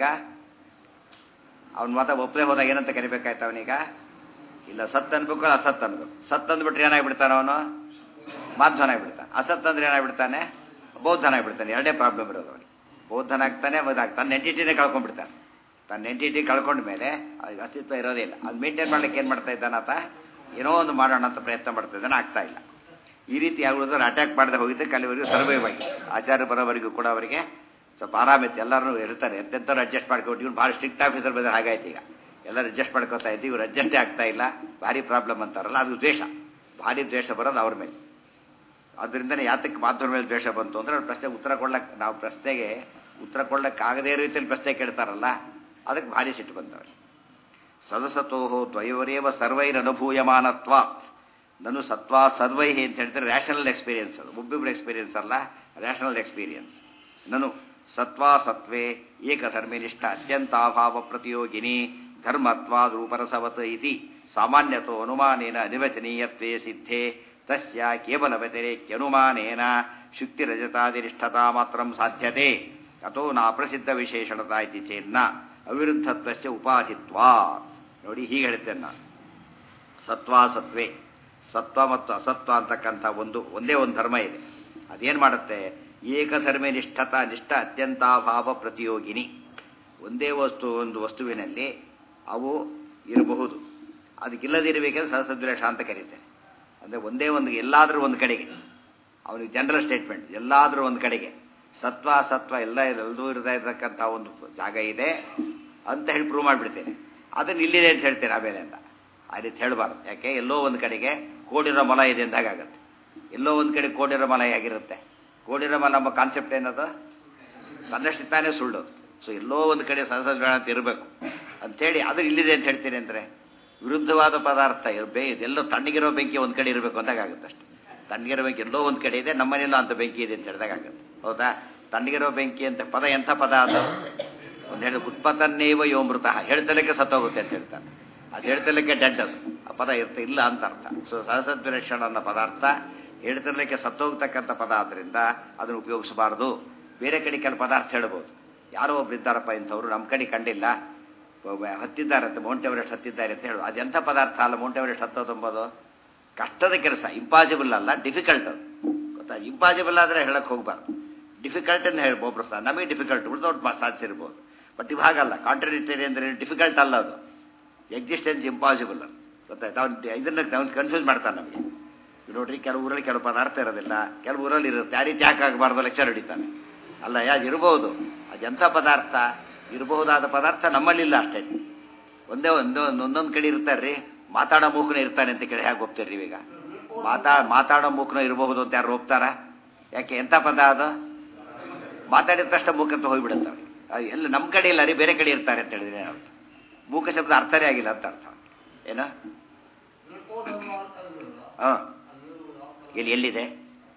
ಅವನ ಮತ ಒಪ್ಪದೆ ಹೋದಾಗ ಏನಂತ ಕರಿಬೇಕಾಯ್ತು ಅವನೀಗ? ಇಲ್ಲ ಸತ್ ಅನ್ಬೇಕು, ಅಸತ್ ಅನ್ಬೇಕು. ಸತ್ ಅಂದ್ಬಿಟ್ರೆ ಏನಾಗ್ಬಿಡ್ತಾನೆ ಅವನು? ಮಾಧ್ವನಾಗ್ಬಿಡ್ತಾನೆ. ಅಸತ್ ಅಂದ್ರೆ ಏನಾಗ್ಬಿಡ್ತಾನೆ? ಬೌದ್ಧನಾಗ್ಬಿಡ್ತಾನೆ. ಎರಡೇ ಪ್ರಾಬ್ಲಮ್ ಇರೋದು ಅವನಿಗೆ. ಬೌದ್ಧನಾಗ್ತಾನೆ, ತನ್ನ ಎಂಟಿಟಿನೇ ಕಳ್ಕೊಂಡ್ಬಿಡ್ತಾನೆ. ತನ್ನ ಎಂಟಿಟಿ ಕಳ್ಕೊಂಡ ಮೇಲೆ ಅದಕ್ಕೆ ಅಸ್ತಿತ್ವ ಇರೋದೇ ಇಲ್ಲ. ಅದು ಮೇಂಟೈನ್ ಮಾಡ್ಲಿಕ್ಕೆ ಏನು ಮಾಡ್ತಾ ಇದ್ದಾನಾತ? ಏನೋ ಒಂದು ಮಾಡೋಣ ಅಂತ ಪ್ರಯತ್ನ ಮಾಡ್ತಾ ಇದ್ದಾನೆ, ಆಗ್ತಾ ಇಲ್ಲ. ಈ ರೀತಿ ಯಾವುದಾದ್ರು ಅಟ್ಯಾಕ್ ಮಾಡದೆ ಹೋಗಿದ್ದಕ್ಕೆ ಅಲ್ಲಿವರೆಗೂ ಸರ್ವೈವ್ ಆಗಿ ಆಚಾರ್ಯ ಬರೋವರೆಗೂ ಕೂಡ ಅವರಿಗೆ ಸ್ವಲ್ಪ ಆರಾಮಿತ್ತು. ಎಲ್ಲರೂ ಇರ್ತಾರೆ, ಎಂತೆಂಥವ್ರು ಅಡ್ಜಸ್ಟ್ ಮಾಡ್ಕೊಂಡು. ಇವ್ರು ಭಾಳ ಸ್ಟ್ರಿಕ್ಟ್ ಆಫೀಸರ್ ಬಂದರೆ ಹಾಗಾಯ್ತು. ಈಗ ಎಲ್ಲರೂ ಅಡ್ಜಸ್ಟ್ ಮಾಡ್ಕೋತಾ ಇದ್ದು, ಇವ್ರು ಅಡ್ಜಸ್ಟೇ ಆಗ್ತಾ ಇಲ್ಲ, ಭಾರಿ ಪ್ರಾಬ್ಲಮ್ ಅಂತಾರಲ್ಲ, ಅದು ದ್ವೇಷ. ಭಾರಿ ದ್ವೇಷ ಬರೋದು ಅವ್ರ ಮೇಲೆ. ಅದರಿಂದನೇ ಯಾತಕ್ಕೆ ಮಾಧ್ಯಮ ಮೇಲೆ ದ್ವೇಷ ಬಂತು ಅಂದರೆ ಅವ್ರ ಪ್ರಶ್ನೆಗೆ ಉತ್ತರ ಕೊಡ್ಲಕ್ಕೆ, ನಾವು ಪ್ರಶ್ನೆಗೆ ಉತ್ತರ ಕೊಡ್ಲಿಕ್ಕಾಗದೇ ರೀತಿಯಲ್ಲಿ ಪ್ರಶ್ನೆ ಕೇಳ್ತಾರಲ್ಲ, ಅದಕ್ಕೆ ಭಾರಿ ಸಿಟ್ಟು ಬಂತವ್ರೆ. ಸದಸತೋ ದ್ವಯೋರೇವ ಸರ್ವೈರನುಭೂಯಮಾನತ್ವ ನಾನು ಸತ್ವ ಸರ್ವೈ ಅಂತ ಹೇಳ್ತಾರೆ. ರ್ಯಾಷನಲ್ ಎಕ್ಸ್ಪೀರಿಯನ್ಸ್ ಅದು, ಒಬ್ಬೊಬ್ಬರ ಎಕ್ಸ್ಪೀರಿಯನ್ಸ್ ಅಲ್ಲ, ರ್ಯಾಷನಲ್ ಎಕ್ಸ್ಪೀರಿಯನ್ಸ್. ನಾನು ಸತ್ವಾ ಸತ್ವೇ ಏಕಧರ್ಮಿನಿಷ್ಠ ಅತ್ಯಂತಾಭಾವ ಪ್ರತಿಯೋಗಿನಿ ಧರ್ಮತ್ವಾದ್ ರೂಪರಸವತ್ ಇತಿ ಸಾಮಾನ್ಯತೋ ಅನುಮಾನೇನ ಅನಿವಚನೀಯತ್ವೇ ಸಿದ್ಧೇ ತಸ್ಯ ಕೇವಲ ವ್ಯತಿರೇಕ್ಯನುಮಾನೇನ ಶುಕ್ತಿರಜತಾದಿನಿಷ್ಠತಾ ಮಾತ್ರಂ ಸಾಧ್ಯತೆ ಅಥೋ ನಾಪ್ರಸಿದ್ಧ ವಿಶೇಷಣತಾ ಇತಿ ಚೇನ್ನ ಅವಿರುದ್ಧತ್ವಸ್ಯ ಉಪಾಧಿತ್ವಾ. ನೋಡಿ, ಹೀಗೆ ಹೇಳ್ತೇನೆ ನಾನು. ಸತ್ವಾ ಸತ್ವೇ, ಸತ್ವ ಮತ್ತು ಅಸತ್ವ ಅಂತಕ್ಕಂಥ ಒಂದೇ ಒಂದು ಧರ್ಮ ಇದೆ. ಅದೇನು ಮಾಡುತ್ತೆ? ಏಕಧರ್ಮೇ ನಿಷ್ಠ ಅತ್ಯಂತಾಭಾವ ಪ್ರತಿಯೋಗಿನಿ. ಒಂದೇ ಒಂದು ವಸ್ತುವಿನಲ್ಲಿ ಅವು ಇರಬಹುದು, ಅದಕ್ಕಿಲ್ಲದಿರಬೇಕೆಂದ್ರೆ ಸಹಸದ್ವಿಲೇಷ ಅಂತ ಕರೀತಾರೆ. ಅಂದರೆ ಒಂದೇ ಒಂದು ಎಲ್ಲಾದರೂ ಒಂದು ಕಡೆಗೆ, ಅವನಿಗೆ ಜನರಲ್ ಸ್ಟೇಟ್ಮೆಂಟ್, ಎಲ್ಲಾದರೂ ಒಂದು ಕಡೆಗೆ ಸತ್ವ ಅಸತ್ವ ಎಲ್ಲದೂ ಇರತಕ್ಕಂಥ ಒಂದು ಜಾಗ ಇದೆ ಅಂತ ಹೇಳಿ ಪ್ರೂವ್ ಮಾಡಿಬಿಡ್ತೇನೆ. ಅದನ್ನು ಇಲ್ಲಿದೆ ಅಂತ ಹೇಳ್ತೇನೆ ಆಮೇಲೆ ಅಂತ. ಆ ರೀತಿ ಹೇಳಬಾರ್ದು. ಯಾಕೆ? ಎಲ್ಲೋ ಒಂದು ಕಡೆಗೆ ಕೋಡಿರೋ ಮಲ ಇದೆ ಅಂದಾಗತ್ತೆ. ಎಲ್ಲೋ ಒಂದು ಕಡೆ ಕೋಡಿರೋ ಮಲ ಹೇಗಿರುತ್ತೆ? ಕೋಡಿರೋ ಮಲ ನಮ್ಮ ಕಾನ್ಸೆಪ್ಟ್ ಏನದು? ತನ್ನಷ್ಟು ತಾನೇ ಸುಳ್ಳು. ಸೊ ಎಲ್ಲೋ ಒಂದು ಕಡೆ ಸಹಸದ್ವೇಷ ಅಂತ ಇರಬೇಕು ಅಂಥೇಳಿ ಅದು ಇಲ್ಲಿದೆ ಅಂತ ಹೇಳ್ತೀನಿ ಅಂದರೆ ವಿರುದ್ಧವಾದ ಪದಾರ್ಥ ಎಲ್ಲೋ ತಣ್ಣಗಿರೋ ಬೆಂಕಿ ಒಂದು ಕಡೆ ಇರಬೇಕು ಅಂದಾಗುತ್ತೆ ಅಷ್ಟೇ. ತಣ್ಣಗಿರೋ ಬೆಂಕಿ ಎಲ್ಲೋ ಒಂದು ಕಡೆ ಇದೆ, ನಮ್ಮನೆಯಲ್ಲೋ ಅಂತ ಬೆಂಕಿ ಇದೆ ಅಂತ ಹೇಳಿದಾಗ ಆಗುತ್ತೆ. ಹೌದಾ? ತಣ್ಣಗಿರೋ ಬೆಂಕಿ ಅಂತ ಪದ ಎಂಥ ಪದ ಅದು? ಒಂದು ಹೇಳಿ ಉತ್ಪತ್ತನ್ನೇವ ಯೋಮೃತ, ಹೇಳ್ತಲಕ್ಕೆ ಸತ್ತೋಗುತ್ತೆ ಅಂತ ಹೇಳ್ತಾನೆ. ಅದು ಹೇಳ್ತಲಕ್ಕೆ ಡೆಡ್, ಅದು ಆ ಪದ ಇಲ್ಲ ಅಂತ ಅರ್ಥ. ಸೊ ಸಹಸದ್ವಿಲಕ್ಷಣ ಅನ್ನೋ ಪದಾರ್ಥ ಹೇಳ್ತಿರ್ಲಿಕ್ಕೆ ಸತ್ತೋಗ್ತಕ್ಕಂಥ ಪದ ಆದ್ದರಿಂದ ಅದನ್ನು ಉಪಯೋಗಿಸಬಾರ್ದು. ಬೇರೆ ಕಡೆ ಕೆಲವು ಪದಾರ್ಥ ಹೇಳ್ಬೋದು. ಯಾರೋ ಒಬ್ರು ಇದ್ದಾರಪ್ಪ ಇಂಥವ್ರು ನಮ್ಮ ಕಡೆ ಕಂಡಿಲ್ಲ, ಹತ್ತಿದ್ದಾರೆ ಅಂತ, ಮೌಂಟ್ ಎವರೆಸ್ಟ್ ಹತ್ತಿದ್ದಾರೆ ಅಂತ ಹೇಳೋದು. ಅದೆಂಥ ಪದಾರ್ಥ ಅಲ್ಲ ಮೌಂಟ್ ಎವರೆಸ್ಟ್ ಹತ್ತೋದಂಬೋದು. ಕಷ್ಟದ ಕೆಲಸ, ಇಂಪಾಸಿಬಲ್ ಅಲ್ಲ, ಡಿಫಿಕಲ್ಟ್ ಅದು ಗೊತ್ತಾ. ಇಂಪಾಸಿಬಲ್ ಆದರೆ ಹೇಳಕ್ಕೆ ಹೋಗ್ಬಾರ್ದು, ಡಿಫಿಕಲ್ಟ್ ಅಂತ ಹೇಳ್ಬೋದು. ನಮಗೆ ಡಿಫಿಕಲ್ಟ್ ಉಳಿದವ್ರು ಸಾಧಿಸಿರ್ಬೋದು, ಬಟ್ ಇವಾಗಲ್ಲ. ಕಾಂಟ್ರಡಿಕ್ಟರಿ ಅಂದರೆ ಡಿಫಿಕಲ್ಟ್ ಅಲ್ಲ, ಅದು ಎಕ್ಸಿಸ್ಟೆನ್ಸ್ ಇಂಪಾಸಿಬಲ್ ಅದು ಗೊತ್ತಾಯ್ತು. ಅವ್ನು ಕನ್ಫ್ಯೂಸ್ ಮಾಡ್ತಾನೆ ನಮಗೆ. ನೋಡ್ರಿ, ಕೆಲವು ಊರಲ್ಲಿ ಕೆಲವು ಪದಾರ್ಥ ಇರೋದಿಲ್ಲ, ಕೆಲವು ಊರಲ್ಲಿ ಇರುತ್ತೆ. ಆ ರೀತಿ ಯಾಕೆ ಆಗಬಾರ್ದು ಲೆಕ್ಚರ್ ಹಿಡಿತಾನೆ. ಅಲ್ಲ, ಯಾರು ಇರ್ಬೋದು, ಅದೆಂಥ ಪದಾರ್ಥ, ಇರಬಹುದಾದ ಪದಾರ್ಥ ನಮ್ಮಲ್ಲಿಲ್ಲ ಅಷ್ಟೇ. ಒಂದೊಂದು ಕಡೆ ಇರ್ತಾರ್ರಿ, ಮಾತಾಡೋ ಮೂಕನ ಇರ್ತಾನೆ ಅಂತ ಕೇಳಿ ಹೇಗೆ ಒಪ್ತೀರಿ ಈಗ? ಮಾತಾಡೋ ಮೂಕನ ಇರಬಹುದು ಅಂತ ಯಾರು ಒಪ್ತಾರ? ಯಾಕೆ? ಎಂಥ ಪದ ಅದು? ಮಾತಾಡಿದ ತಕ್ಷಣ ಮೂಕಂತ ಹೋಗ್ಬಿಡುತ್ತಾರೆ. ಎಲ್ಲ ನಮ್ಮ ಕಡೆ ಇಲ್ಲ ರೀ, ಬೇರೆ ಕಡೆ ಇರ್ತಾರೆ ಅಂತ ಹೇಳಿದ್ರೆ ಏನರ್ಥ? ಮೂಕ ಶಬ್ದ ಅರ್ಥನೇ ಆಗಿಲ್ಲ ಅಂತ ಅರ್ಥ. ಏನು? ಹಾಂ, ಎಲ್ಲಿದೆ?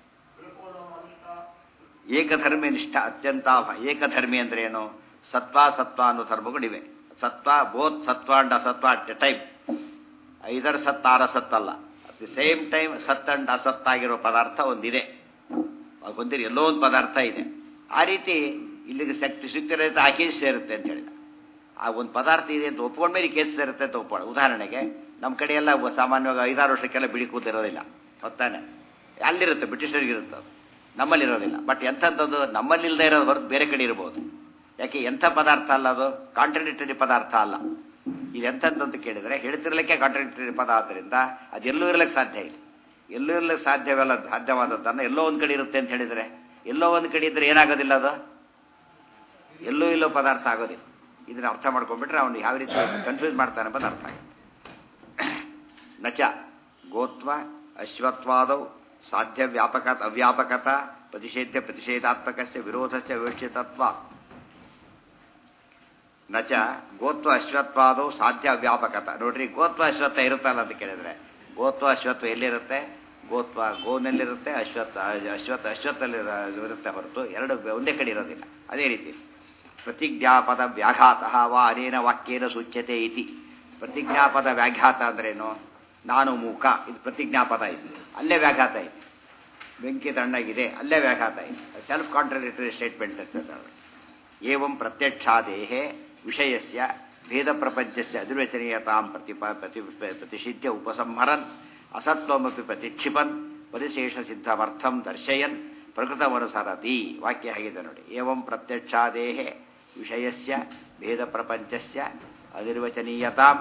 ಏಕಧರ್ಮಿ ನಿಷ್ಠ ಅತ್ಯಂತ. ಏಕಧರ್ಮಿ ಅಂದ್ರೆ ಏನು? ಸತ್ವ ಸತ್ವ ಅನ್ನೋ ಧರ್ಮಗಳಿವೆ. ಸತ್ವ, ಬೋತ್ ಸತ್ವ ಅಂಡ್ ಅಸತ್ವ ಅಟ್ ಎ ಟೈಮ್. ಐದರ್ ಸತ್ ಆರ್ ಅಸತ್ ಅಲ್ಲ, ಅಟ್ ದಿ ಸೇಮ್ ಟೈಮ್ ಸತ್ ಅಂಡ್ ಅಸತ್ ಆಗಿರೋ ಪದಾರ್ಥ ಒಂದಿದೆ. ಒಂದಿರಿ ಎಲ್ಲೋ ಒಂದು ಪದಾರ್ಥ ಇದೆ. ಆ ರೀತಿ ಇಲ್ಲಿಗೆ ಸಿಕ್ತಿರುತ್ತೆ, ಆ ಕೇಸ್ ಸೇರುತ್ತೆ ಅಂತ ಹೇಳಿದ. ಆ ಒಂದು ಪದಾರ್ಥ ಇದೆ ಅಂತ ಒಪ್ಕೊಂಡ ಮೇಲೆ ಕೇಸ್ ಸೇರುತ್ತೆ ಅಂತ ಒಪ್ಕೊಳ್ಳ. ಉದಾಹರಣೆಗೆ ನಮ್ಮ ಕಡೆ ಎಲ್ಲ ಸಾಮಾನ್ಯವಾಗಿ 5-6 ವರ್ಷಕ್ಕೆಲ್ಲ ಬಿಡಿ ಕೂತಿರೋದಿಲ್ಲ, ಹೊತ್ತಾನೆ. ಅಲ್ಲಿರುತ್ತೆ, ಬ್ರಿಟಿಷರಿಗಿರುತ್ತೆ, ಅದು ನಮ್ಮಲ್ಲಿರೋದಿಲ್ಲ. ಬಟ್ ಎಂಥದ್ದು ನಮ್ಮಲ್ಲಿಲ್ಲದೆ ಇರೋದು ಹೊರತು ಬೇರೆ ಕಡೆ ಇರ್ಬೋದು. ಯಾಕೆ? ಎಂಥ ಪದಾರ್ಥ ಅಲ್ಲ ಅದು, ಕಾಂಟ್ರಡಿಕ್ಟರಿ ಪದಾರ್ಥ ಅಲ್ಲ. ಇದು ಎಂಥದ್ದು ಅಂತ ಕೇಳಿದರೆ ಹೇಳ್ತಿರ್ಲಿಕ್ಕೆ ಕಾಂಟ್ರಡಿಕ್ಟರಿ ಪದ ಆದ್ದರಿಂದ ಅದೆಲ್ಲೂ ಇರಲಿಕ್ಕೆ ಸಾಧ್ಯ ಇಲ್ಲ. ಎಲ್ಲೂ ಇರಲಿಕ್ಕೆ ಸಾಧ್ಯವಲ್ಲ. ಸಾಧ್ಯವಾದದ್ದನ್ನು ಎಲ್ಲೋ ಒಂದು ಕಡೆ ಇರುತ್ತೆ ಅಂತ ಹೇಳಿದರೆ, ಎಲ್ಲೋ ಒಂದು ಕಡೆ ಇದ್ದರೆ ಏನಾಗೋದಿಲ್ಲ, ಅದು ಎಲ್ಲೂ ಇಲ್ಲೋ ಪದಾರ್ಥ ಆಗೋದಿಲ್ಲ. ಇದನ್ನು ಅರ್ಥ ಮಾಡ್ಕೊಂಡ್ಬಿಟ್ರೆ ಅವನು ಯಾವ ರೀತಿ ಕನ್ಫ್ಯೂಸ್ ಮಾಡ್ತಾನೆ ಅಂತ ಅರ್ಥ ಆಗುತ್ತೆ. ನಚ ಗೋತ್ವ ಅಶ್ವತ್ವಾದೌ ಸಾಧ್ಯ ವ್ಯಾಪಕ ಅವ್ಯಾಪಕತ ಪ್ರತಿಷೇಧ್ಯ ಪ್ರತಿಷೇಧಾತ್ಮಕಸ್ಯ ವಿರೋಧಸ್ಯ ವಿವಕ್ಷಿತತ್ವ. ನಚ ಗೋತ್ವ ಅಶ್ವತ್ವಾದೌ ಸಾಧ್ಯ ಅವ್ಯಾಪಕತ. ನೋಡ್ರಿ, ಗೋತ್ವ ಅಶ್ವತ್ಥ ಇರುತ್ತಲ್ಲ ಅಂತ ಕೇಳಿದ್ರೆ, ಗೋತ್ವ ಅಶ್ವತ್ವ ಎಲ್ಲಿರುತ್ತೆ? ಗೋತ್ವ ಗೋನಲ್ಲಿರುತ್ತೆ, ಅಶ್ವತ್ಥಲ್ಲಿ ಇರುತ್ತೆ ಹೊರತು ಎರಡು ಒಂದೇ ಕಡೆ ಇರೋದಿಲ್ಲ. ಅದೇ ರೀತಿ ಪ್ರತಿಜ್ಞಾಪದ ವ್ಯಾಘಾತ ವಾ ಅನೇನ ವಾಕ್ಯೇನ ಸೂಚ್ಯತೆ ಇತಿ. ಪ್ರತಿಜ್ಞಾಪದ ವ್ಯಾಘಾತ ಅಂದ್ರೇನು? ನಾನು ಮೂಕ, ಇದು ಪ್ರತಿಜ್ಞಾಪದ ಇದೆ, ಅಲ್ಲೇ ವ್ಯಾಘಾತ ಇದೆ. ಬೆಂಕಿ ತಣ್ಣಗಿದೆ, ಅಲ್ಲೇ ವ್ಯಾಘಾತ ಇದೆ. ಸೆಲ್ಫ್ ಕಾಂಟ್ರಡಿಕ್ಟರಿ ಸ್ಟೇಟ್ಮೆಂಟ್ ಅಂತ. ಏವಂ ಪ್ರತ್ಯಕ್ಷಾದೇಹೇ ವಿಷಯಸ್ಯ ಭೇದ ಪ್ರಪಂಚಸ್ಯ ಅಧಿರ್ವಚನೀಯತಾಂ ಪ್ರತಿಷಿಧ್ಯ ಉಪಸಂಹರನ್ ಅಸತ್ವಮಪಿ ಪ್ರತಿಕ್ಷಿಪನ್ ಪರಿಶೇಷ ಸಿದ್ಧಮರ್ಥಂ ದರ್ಶಯನ್ ಪ್ರಕೃತಮನುಸರತಿ. ವಾಕ್ಯ ಹೇಗಿದೆ ನೋಡಿ. ಏವಂ ಪ್ರತ್ಯಕ್ಷಾದೇಹೇ ವಿಷಯಸ್ಯ ಭೇದ ಪ್ರಪಂಚಸ್ಯ ಅಧಿರ್ವಚನೀಯತಾಂ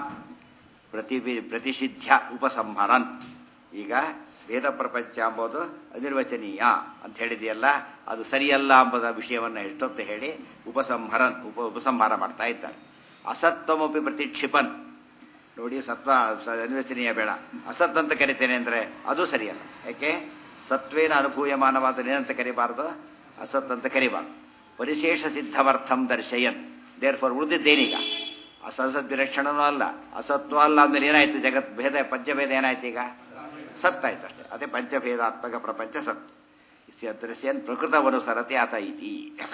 ಪ್ರತಿಷಿಧ್ಯ ಉಪಸಂಹರನ್. ಈಗ ಭೇದ ಪ್ರಪಂಚ ಎಂಬುದು ಅನಿರ್ವಚನೀಯ ಅಂತ ಹೇಳಿದೆಯಲ್ಲ, ಅದು ಸರಿಯಲ್ಲ ಎಂಬುದ ವಿಷಯವನ್ನು ಎಷ್ಟೊತ್ತು ಹೇಳಿ ಉಪಸಂಹಾರ ಮಾಡ್ತಾ ಇದ್ದಾರೆ. ಅಸತ್ವಮಪಿ ಪ್ರತಿಕ್ಷಿಪನ್. ನೋಡಿ, ಸತ್ವ ಅನಿರ್ವಚನೀಯ ಬೇಡ, ಅಸತ್ ಅಂತ ಕರಿತೇನೆ ಅಂದರೆ ಅದು ಸರಿಯಲ್ಲ. ಯಾಕೆ? ಸತ್ವೇನ ಅನುಭೂಯಮಾನವಾದ ಏನಂತ ಕರಿಬಾರ್ದು? ಅಸತ್ ಅಂತ ಕರಿಬಾರ್ದು. ಪರಿಶೇಷ ಸಿದ್ಧಮರ್ಥಂ ದರ್ಶಯನ್. There for ಉಳಿದಿದ್ದೇನೀಗ? ಅಸದ್ವಿಲಕ್ಷಣನೂ ಅಲ್ಲ, ಅಸತ್ವ ಅಲ್ಲ ಅಂದಮೇಲೆ ಏನಾಯ್ತು? ಜಗತ್ ಭೇದ, ಪಂಚಭೇದ ಏನಾಯ್ತು? ಈಗ ಸತ್ತಾಯ್ತು ಅಷ್ಟೇ. ಅದೇ ಪಂಚಭೇದಾತ್ಮಕ ಪ್ರಪಂಚ ಸತ್ತು. ದೃಶ್ಯನ್ ಪ್ರಕೃತಮನುಸರತಿ ಆತ ಇತಿ.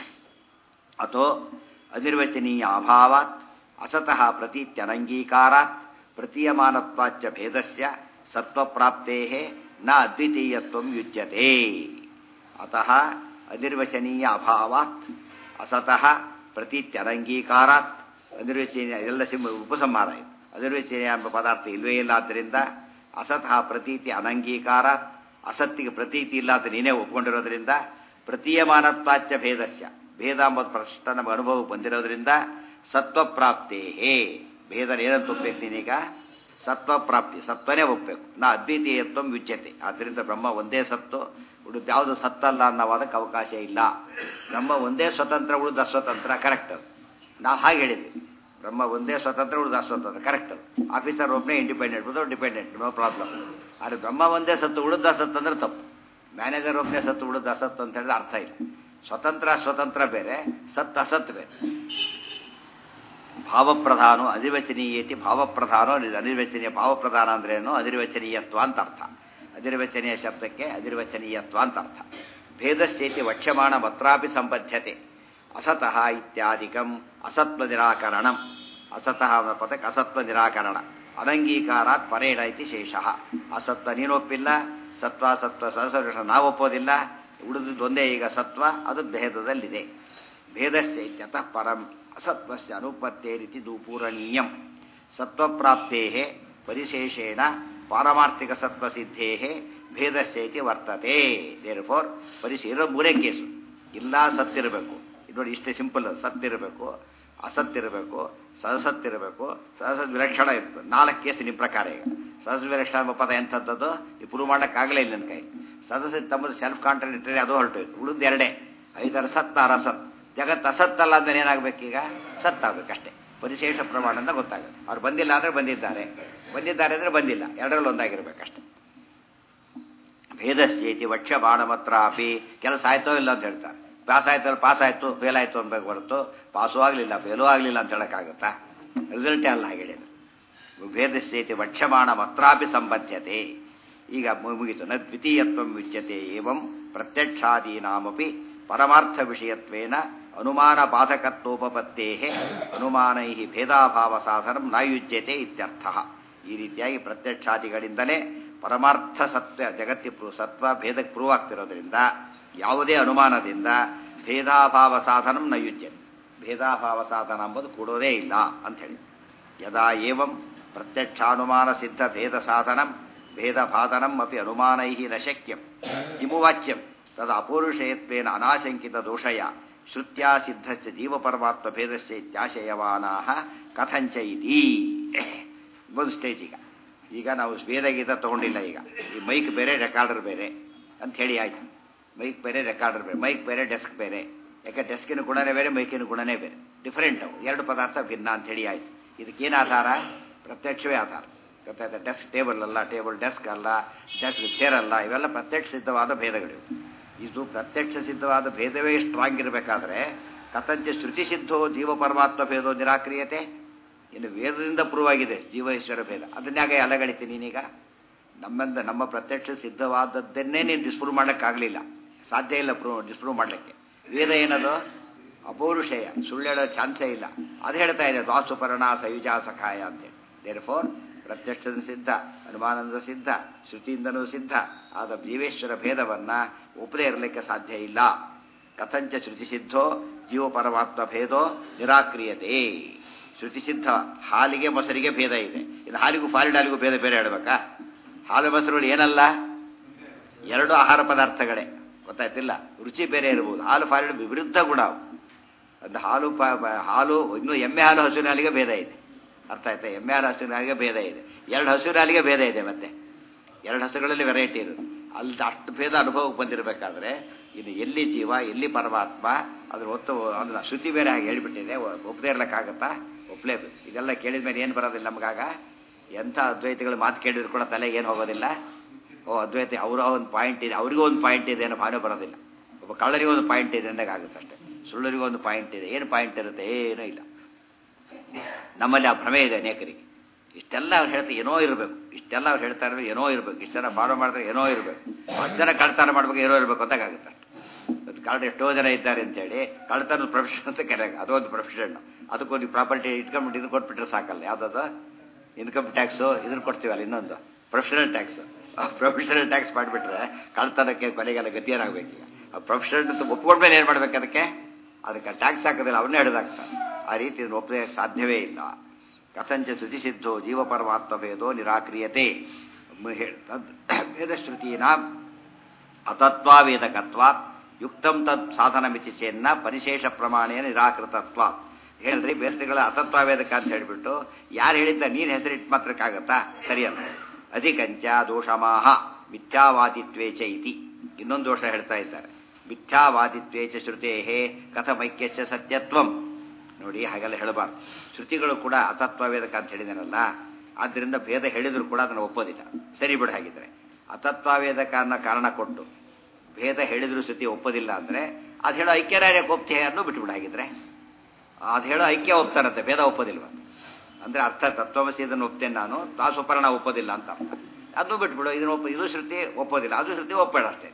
ಅಥೋ ಅನಿರ್ವಚನೀಯ ಅಭಾವಾತ್ ಅಸತಃ ಪ್ರತೀತ್ಯನಂಗೀಕಾರಾತ್ ಪ್ರತೀಯಮಾನತ್ವಾಚ್ಚ ಭೇದಸ್ಯ ಸತ್ವಪ್ರಾಪ್ತೇಃ ನ ಅದ್ವಿತೀಯತ್ವಂ ಯುಜ್ಯತೆ. ಅತಃ ಅನಿರ್ವಚನೀಯ ಅಭಾವಾತ್ ಅಸತಃ ಪ್ರತೀತ್ಯನಂಗೀಕಾರಾತ್. ಅನಿರ್ವಚನೀಯ ಎಲ್ಲ ಉಪಸಂಹಾರ ಇದು. ಅನಿರ್ವಚನೀಯ ಎಂಬ ಪದಾರ್ಥ ಇಲ್ವೇ ಇಲ್ಲ, ಆದ್ದರಿಂದ ಅಸತಃ ಪ್ರತೀತಿ ಅನಂಗೀಕಾರ, ಅಸತ್ತಿಗೆ ಪ್ರತೀತಿ ಇಲ್ಲ ಅಂತ ನೀನೇ ಒಪ್ಕೊಂಡಿರೋದ್ರಿಂದ, ಪ್ರತೀಯಮಾನತ್ವಾಚ್ಚ ಭೇದಸ್ಯ, ಭೇದ ಎಂಬುದು ಪ್ರಶ್ನ ನಮಗೆ ಅನುಭವಕ್ಕೆ ಬಂದಿರೋದ್ರಿಂದ ಸತ್ವಪ್ರಾಪ್ತೇ. ಭೇದ ಏನಂತ ಒಪ್ಪಬೇಕು ನೀನೀಗ? ಸತ್ವಪ್ರಾಪ್ತಿ, ಸತ್ವನೇ ಒಪ್ಪಬೇಕು. ನಾ ಅದ್ವಿತೀಯತ್ವಂ ಯುಜ್ಯತೆ. ಆದ್ದರಿಂದ ಬ್ರಹ್ಮ ಒಂದೇ ಸತ್ತು, ಉಳಿದು ಯಾವುದು ಸತ್ತಲ್ಲ ಅನ್ನೋದಕ್ಕೆ ಅವಕಾಶ ಇಲ್ಲ. ಬ್ರಹ್ಮ ಒಂದೇ ಸ್ವತಂತ್ರ, ಉಳಿದ ಅಸ್ವತಂತ್ರ. ಕರೆಕ್ಟ್ ಅದು. ನಾವು ಹಾಗೆ ಹೇಳಿದ್ವಿ, ಬ್ರಹ್ಮ ಒಂದೇ ಸ್ವತಂತ್ರ, ಉಳಿದ ಅಸ್ವತಂತ್ರ. ಕರೆಕ್ಟ್ ಅದು. ಆಫೀಸರ್ ಒಬ್ಬನೇ independent, without dependent, no problem. ಆದರೆ ಬ್ರಹ್ಮ ಒಂದೇ ಸತ್ತು, ಉಳಿದ ಅಸತ್ತು ಅಂದ್ರೆ ತಪ್ಪು. ಮ್ಯಾನೇಜರ್ ಒಬ್ಬನೇ ಸತ್ತು, ಉಳಿದ ಅಸತ್ತು ಅಂತ ಹೇಳಿದ್ರೆ ಅರ್ಥ ಇಲ್ಲ. ಸ್ವತಂತ್ರ ಸ್ವತಂತ್ರ ಬೇರೆ, ಸತ್ ಅಸತ್ ಬೇರೆ. ಭಾವಪ್ರಧಾನೋ ಅನಿರ್ವಚನೀಯತಿ. ಭಾವಪ್ರಧಾನೋ ಅನಿರ್ವಚನೀಯ. ಭಾವಪ್ರಧಾನ ಅಂದ್ರೇನು? ಅನಿರ್ವಚನೀಯತ್ವ ಅಂತ ಅರ್ಥ. ಅನಿರ್ವಚನೀಯ ಶಬ್ದಕ್ಕೆ ಅನಿರ್ವಚನೀಯತ್ವ ಅಂತ ಅರ್ಥ. ಭೇದಸ್ಥೇತಿ ವಕ್ಷ್ಯಮಾಣ ಮತ್ರಾಪಿ ಸಂಬದ್ಧತೆ ಅಸತಃ ಇತ್ಯಾದಿಕಂ ಅಸತ್ವ ನಿರಾಕರಣಂ ಅಸತಃ ಪದಕ್ಕೆ ಅಸತ್ವ ನಿರಾಕರಣ ಅನಂಗೀಕಾರಾತ್ ಪರೇಣ ಇತಿ ಶೇಷಃ ಅಸತ್ವ ನೀನೊಪ್ಪಿಲ್ಲ ಸತ್ವ ಸತ್ವ ಸಹಸ್ರ ನಾವೊಪ್ಪೋದಿಲ್ಲ ಉಳಿದಿದ್ದು ಒಂದೇ ಈಗ ಸತ್ವ ಅದು ಭೇದದಲ್ಲಿದೆ ಭೇದಸ್ಥೇತ್ಯತಃ ಪರಂ ಅಸತ್ವಸ್ಯ ಅನುಪತ್ತೇರಿತಿ ಪೂರಣೀಯಂ ಸತ್ವಪ್ರಾಪ್ತೇಃ ಪರಿಶೇಷೇಣ ಪಾರಮಾರ್ಥಿಕ ಸತ್ವಸಿದ್ಧೇಃ ಭೇದಸ್ಥೇತಿ ವರ್ತತೆ ದೇರ್ಫೋರ್ ಇರೋ ಮೂರೇ ಕೇಸು ಇಲ್ಲ ಸತ್ತಿರಬೇಕು ನೋಡಿ ಇಷ್ಟೇ ಸಿಂಪಲ್ ಸತ್ತಿರಬೇಕು ಅಸತ್ತಿರಬೇಕು ಸಹಸತ್ತಿರಬೇಕು ಸಹಸದ್ ವಿಲಕ್ಷಣ ಇರ್ತದೆ 4 ಕೇಸು ನಿಮ್ಮ ಪ್ರಕಾರ ಈಗ ಸಹಸ ವಿಲಕ್ಷಣ ಎಂಬ ಪದ ಎಂಥದ್ದು ಈ ಪ್ರೂವ್ ಮಾಡೋಕ್ಕಾಗಲೇ ಇಲ್ಲ ನನ್ನ ಕೈ ಸದಸ್ಯ ತಮ್ಮದು ಸೆಲ್ಫ್ ಕಾಂಟ್ರಾಡಿಕ್ಟರಿ ಅದು ಹೊರಟೋಯ್ತು ಉಳಿದು ಎರಡೇ 5 ಸತ್ 6 ಅಸತ್ ಜಗತ್ತು ಅಸತ್ತಲ್ಲ ಅಂದ್ರೆ ಏನಾಗಬೇಕೀಗ ಸತ್ತಾಗಬೇಕಷ್ಟೇ ಪರಿಶೇಷ ಪ್ರಮಾಣ ಅಂತ ಗೊತ್ತಾಗುತ್ತೆ ಅವ್ರು ಬಂದಿಲ್ಲ ಅಂದರೆ ಬಂದಿದ್ದಾರೆ ಅಂದರೆ ಬಂದಿಲ್ಲ ಎರಡರಲ್ಲಿ ಒಂದಾಗಿರ್ಬೇಕಷ್ಟೆ ಭೇದಸ್ಥೇತಿ ವಕ್ಷ್ಯ ಬಾಣಮತ್ರಾಪಿ ಕೆಲಸ ಆಯ್ತೋ ಇಲ್ಲ ಅಂತ ಹೇಳ್ತಾರೆ ಪಾಸ್ ಆಯ್ತು ಫೇಲ್ ಆಯ್ತು ಅನ್ಬೇಕು ಹೊರತು ಪಾಸು ಆಗಲಿಲ್ಲ ಫೇಲೂ ಆಗಲಿಲ್ಲ ಅಂತ ಹೇಳೋಕ್ಕಾಗುತ್ತಾ ರಿಸಲ್ಟೇ ಅಲ್ಲ ಹೇಳಿದ್ರು ಭೇದಸ್ಥೇತಿ ವಕ್ಷ್ಯಮಾಣ ಮತ್ರಾಪಿ ಸಂಬದ್ಧತೆ ಈಗ ಮುಗಿತು ನ ದ್ವಿತೀಯತ್ವ ವಿಚ್ಯತೆ ಏವಂ ಪ್ರತ್ಯಕ್ಷಾದೀನಾಮಪಿ ಪರಮಾರ್ಥ ವಿಷಯತ್ವೇನ ಅನುಮಾನ ಬಾಧಕತ್ವೋಪತ್ತೇ ಅನುಮಾನೈ ಭೇದಾಭಾವ ಸಾಧನ ನಾಯುಜ್ಯತೆ ಇತ್ಯರ್ಥ ಈ ರೀತಿಯಾಗಿ ಪ್ರತ್ಯಕ್ಷಾದಿಗಳಿಂದಲೇ ಪರಮಾರ್ಥ ಸತ್ಯ ಜಗತ್ತಿ ಸತ್ವ ಭೇದಕ್ಕೆ ಪ್ರೂವ್ ಆಗ್ತಿರೋದ್ರಿಂದ ಯಾವುದೇ ಅನುಮಾನದಿಂದ ಭೇದಾಭಾವ ಸಾಧನ ನಯುಜ್ಯತೆ ಭೇದಾಭಾವ ಸಾಧನ ಎಂಬುದು ಕೂಡೋದೇ ಇಲ್ಲ ಅಂಥೇಳಿ ಯದಾ ಏವಂ ಪ್ರತ್ಯಕ್ಷಾನುಮಾನ ಸಿದ್ಧ ಭೇದ ಸಾಧನಂ ಭೇದಭಾದನಂ ಅಪಿ ಅನುಮಾನೈ ನ ಶಕ್ಯಂ ಕಿಮುವಾಚ್ಯಂ ತದ ಅಪೌರುಷೇಯತ್ವೇನ ಅನಾಶಂಕಿತ ದೋಷಯ ಶ್ರುತ್ಯಾ ಸಿದ್ಧಶ್ಚ ಜೀವಪರಮಾತ್ಮ ಭೇದಸ್ಯ ಇತ್ಯಾಶಯವಾನಾಃ ಕಥಂಚ ಇತಿ ಒಂದು ಸ್ಟೇಜ್ ಈಗ ನಾವು ವೇದಗೀತ ತಗೊಂಡಿಲ್ಲ ಈಗ ಈ ಮೈಕ್ ಬೇರೆ ರೆಕಾರ್ಡರ್ ಬೇರೆ ಅಂತ ಹೇಳಿ ಆಯ್ತು ಮೈಕ್ ಬೇರೆ ರೆಕಾರ್ಡರ್ ಬೇರೆ ಮೈಕ್ ಬೇರೆ ಡೆಸ್ಕ್ ಬೇರೆ ಯಾಕೆ ಡೆಸ್ಕಿನ ಗುಣನೇ ಬೇರೆ ಮೈಕಿನ ಗುಣನೇ ಬೇರೆ ಡಿಫರೆಂಟ್ ಅವು ಎರಡು ಪದಾರ್ಥ ಭಿನ್ನ ಅಂತ ಹೇಳಿ ಆಯ್ತು ಇದಕ್ಕೇನು ಆಧಾರ ಪ್ರತ್ಯಕ್ಷವೇ ಆಧಾರ ಗೊತ್ತಾಯ್ತಾ ಡೆಸ್ಕ್ ಟೇಬಲ್ ಅಲ್ಲ ಟೇಬಲ್ ಡೆಸ್ಕ್ ಅಲ್ಲ ಡೆಸ್ಕ್ ಚೇರ್ ಅಲ್ಲ ಇವೆಲ್ಲ ಪ್ರತ್ಯಕ್ಷ ಸಿದ್ಧವಾದ ಭೇದಗಳಿವೆ ಇದು ಪ್ರತ್ಯಕ್ಷ ಸಿದ್ಧವಾದ ಭೇದವೇ ಸ್ಟ್ರಾಂಗ್ ಇರಬೇಕಾದ್ರೆ ಕಥಂಚ ಶ್ರುತಿ ಸಿದ್ಧೋ ಜೀವ ಪರಮಾತ್ಮ ಭೇದೋ ನಿರಾಕ್ರಿಯತೆ ಇನ್ನು ವೇದದಿಂದ ಪ್ರೂವ್ ಆಗಿದೆ ಜೀವ ಈಶ್ವರ ಭೇದ ಅದನ್ಯಾಗ ಅಲಗಳಿತೀನಿ ನೀನೀಗ ನಮ್ಮ ಪ್ರತ್ಯಕ್ಷ ಸಿದ್ಧವಾದದ್ದನ್ನೇ ನೀನು ಡಿಸ್ಪ್ರೂವ್ ಮಾಡೋಕ್ಕಾಗಲಿಲ್ಲ ಸಾಧ್ಯ ಇಲ್ಲ ಡಿಸ್ಪ್ರೂವ್ ಮಾಡಲಿಕ್ಕೆ ವೇದ ಏನದು ಅಪೌರುಷೇಯ ಸುಳ್ಳು ಹೇಳೋ ಚಾನ್ಸೇ ಇಲ್ಲ ಅದು ಹೇಳ್ತಾ ಇದೆ ದ್ವಾಸುಪರ್ಣ ಸಯುಜಾ ಸಖಾಯ ಅಂತೇಳಿ ದೇರ್ಫೋರ್ ಪ್ರತ್ಯಕ್ಷದ ಸಿದ್ಧ ಅನುಮಾನದ ಸಿದ್ಧ ಶ್ರುತಿಯಿಂದನೂ ಸಿದ್ಧ ಆದ ಜೀವೇಶ್ವರ ಭೇದವನ್ನು ಒಪ್ಪದೇ ಇರಲಿಕ್ಕೆ ಸಾಧ್ಯ ಇಲ್ಲ ಕಥಂಚ ಶ್ರುತಿ ಸಿದ್ಧೋ ಜೀವ ಪರಮಾತ್ಮ ಭೇದೋ ನಿರಾಕ್ರಿಯತೆ ಶ್ರುತಿ ಸಿದ್ಧ ಹಾಲಿಗೆ ಮೊಸರಿಗೆ ಭೇದ ಇದೆ ಇದು ಹಾಲಿಗೂ ಫಾಲಿಡ್ ಹಾಲಿಗೂ ಭೇದ ಬೇರೆ ಹೇಳಬೇಕಾ ಹಾಲು ಮೊಸರುಗಳು ಏನಲ್ಲ ಎರಡು ಆಹಾರ ಪದಾರ್ಥಗಳೇ ಗೊತ್ತಾಯ್ತಿಲ್ಲ ರುಚಿ ಬೇರೆ ಇರಬಹುದು ಹಾಲು ಫಾಲಿಡ್ ವಿರುದ್ಧ ಗುಣ ಅದು ಹಾಲು ಇನ್ನು ಎಮ್ಮೆ ಹಾಲು ಹಸುವಿನ ಹಾಲಿಗೆ ಭೇದ ಇದೆ ಅರ್ಥ ಆಯ್ತಾ ಎಮ್ಮೆ ಹಾಲು ಹಸುವಿನ ಹಾಲಿಗೆ ಭೇದ ಇದೆ 2 ಹಸುವಿನ ಹಾಲಿಗೆ ಭೇದ ಇದೆ ಮತ್ತೆ 2 ಹಸುಗಳಲ್ಲಿ ವೆರೈಟಿ ಇರುತ್ತೆ ಅಲ್ಲಿ ಅಷ್ಟು ಭೇದ ಅನುಭವಕ್ಕೆ ಬಂದಿರಬೇಕಾದ್ರೆ ಇನ್ನು ಎಲ್ಲಿ ಜೀವ ಎಲ್ಲಿ ಪರಮಾತ್ಮ ಅದ್ರ ಅದನ್ನ ಶ್ರುತಿ ಬೇರೆ ಹಾಗೆ ಹೇಳಿಬಿಟ್ಟಿದೆ ಒಪ್ಪದೇ ಇರ್ಲಿಕ್ಕಾಗತ್ತಾ ಒಪ್ಪಲೇಬೇಕು ಇದೆಲ್ಲ ಕೇಳಿದ ಮೇಲೆ ಏನು ಬರೋದಿಲ್ಲ ನಮಗಾಗ ಎಂಥ ಅದ್ವೈತಗಳು ಮಾತು ಕೇಳಿದ್ರು ಕೂಡ ತಲೆಗೆ ಏನು ಹೋಗೋದಿಲ್ಲ ಅದ್ವೈತ ಅವರ ಒಂದು ಪಾಯಿಂಟ್ ಇದೆ ಅವರಿಗೂ ಒಂದು ಪಾಯಿಂಟ್ ಇದೆ ಅನ್ನೋ ಭಾವನೆ ಬರೋದಿಲ್ಲ ಒಬ್ಬ ಕಳ್ಳರಿಗೂ ಒಂದು ಪಾಯಿಂಟ್ ಇದೆ ಅಂದಾಗುತ್ತೆ ಅಷ್ಟೇ ಸುಳ್ಳರಿಗೂ ಒಂದು ಪಾಯಿಂಟ್ ಇದೆ ಏನು ಪಾಯಿಂಟ್ ಇರುತ್ತೆ ಏನೂ ಇಲ್ಲ ನಮ್ಮಲ್ಲಿ ಆ ಭ್ರಮೆ ಇದೆ ಅನೇಕರಿಗೆ ಇಷ್ಟೆಲ್ಲ ಅವ್ರು ಹೇಳ್ತಾರೆ ಏನೋ ಇರಬೇಕು ಇಷ್ಟೆಲ್ಲ ಅವ್ರು ಹೇಳ್ತಾ ಇರಬೇಕು ಏನೋ ಇರಬೇಕು ಇಷ್ಟು ಜನ ಫಾಲೋ ಮಾಡಿದ್ರೆ ಏನೋ ಇರಬೇಕು ಅಷ್ಟು ಜನ ಕಳ್ತನ ಮಾಡ್ಬೇಕು ಏನೋ ಇರಬೇಕು ಅಂತಾಗುತ್ತೆ ಅಷ್ಟೇ ಕಳ್ಳ ಎಷ್ಟೋ ಜನ ಇದ್ದಾರೆ ಅಂತೇಳಿ ಕಳ್ತನ ಪ್ರೊಫೆಷನ್ ಅಂತ ಕರೆಯಾಗ ಅದೊಂದು ಪ್ರೊಫೆಷನ್ ಅದಕ್ಕೊಂದು ಪ್ರಾಪರ್ಟಿ ಇಟ್ಕೊಂಡ್ಬಿಟ್ಟು ಇದು ಕೊಟ್ಬಿಟ್ರೆ ಸಾಕಲ್ಲ ಯಾವುದದು ಇನ್ಕಮ್ ಟ್ಯಾಕ್ಸು ಇದನ್ನು ಕೊಡ್ತೀವಲ್ಲ ಇನ್ನೊಂದು ಪ್ರೊಫೆಷನಲ್ ಟ್ಯಾಕ್ಸ್ ಮಾಡಿಬಿಟ್ರೆ ಕಳ್ತನಕ್ಕೆ ಕೊನೆಗೆಲ್ಲ ಗತಿಯೇನಾಗಬೇಕೀಗ ಆ ಪ್ರೊಫೆಷನಲ್ ಒಪ್ಕೊಂಡ್ಮೇಲೆ ಏನು ಮಾಡ್ಬೇಕು ಅದಕ್ಕೆ ಟ್ಯಾಕ್ಸ್ ಹಾಕೋದಿಲ್ಲ ಅವನ್ನೇ ಹಿಡಿದಾಗ್ತಾನೆ ಆ ರೀತಿ ಇದನ್ನು ಒಪ್ಪದೆ ಸಾಧ್ಯವೇ ಇಲ್ಲ ಕಥಂಚ ಶ್ರುತಿ ಸಿದ್ಧೋ ಜೀವ ಪರಮಾತ್ಮ ಭೇದೋ ನಿರಾಕ್ರಿಯತೆ ವೇದಶ್ರುತೀನ ಅತತ್ವಾವೇದಕತ್ವಾತ್ ಯುಕ್ತಂ ತತ್ ಸಾಧನಮಿತಿ ಚೇನ್ನ ಪರಿಶೇಷ ಪ್ರಮಾಣೇನ ನಿರಾಕೃತತ್ವಾತ್ ಹೇಳಿದ್ರಿ ಬೇರೆಗಳ ಅತತ್ವಾವೇದಕ ಅಂತ ಹೇಳಿಬಿಟ್ಟು ಯಾರು ಹೇಳಿದ್ದ ನೀನು ಹೆಸರಿಟ್ಟು ಮಾತ್ರಕ್ಕಾಗತ್ತಾ ಸರಿ ಅಂತ ಅಧಿಕಂಚ ದೋಷಮಾಹ ಮಿಥ್ಯಾವಾದಿತ್ವೇಚ ಇತಿ ಇನ್ನೊಂದು ದೋಷ ಹೇಳ್ತಾ ಇದ್ದಾರೆ ಮಿಥ್ಯಾವಾದಿತ್ವೇಚ ಶ್ರುತೇಹೇ ಕಥಮೈಕ್ಯಸ್ಯ ಸತ್ಯತ್ವಂ ನೋಡಿ ಹಾಗೆಲ್ಲ ಹೇಳಬಾರ್ದು ಶ್ರುತಿಗಳು ಕೂಡ ಅತತ್ವವೇದಕ ಅಂತ ಹೇಳಿದಾನಲ್ಲ ಆದ್ದರಿಂದ ಭೇದ ಹೇಳಿದ್ರು ಕೂಡ ಅದನ್ನು ಒಪ್ಪೋದಿಲ್ಲ ಸರಿ ಬಿಡು ಹಾಗಿದ್ರೆ ಅತತ್ವವೇದಕ ಅನ್ನೋ ಕಾರಣ ಕೊಟ್ಟು ಭೇದ ಹೇಳಿದ್ರು ಶ್ರುತಿ ಒಪ್ಪೋದಿಲ್ಲ ಅಂದರೆ ಅದು ಹೇಳೋ ಐಕ್ಯರಾರ್ಯ ಒಪ್ತೆ ಅನ್ನೋ ಬಿಟ್ಬಿಡು ಹಾಗಿದ್ರೆ ಅದು ಹೇಳೋ ಐಕ್ಯ ಒಪ್ತಾರಂತೆ ಭೇದ ಒಪ್ಪೋದಿಲ್ವ ಅಂದರೆ ಅರ್ಥ ತತ್ವಮಸಿ ಇದನ್ನು ಒಪ್ತೇನೆ ನಾನು ದಾಸುಪರ್ಣ ಒಪ್ಪೋದಿಲ್ಲ ಅಂತ ಅರ್ಥ ಅದನ್ನು ಬಿಟ್ಬಿಡು ಇದು ಶ್ರುತಿ ಒಪ್ಪೋದಿಲ್ಲ ಅದು ಶ್ರುತಿ ಒಪ್ಪಬೇಡ ಅಷ್ಟೇ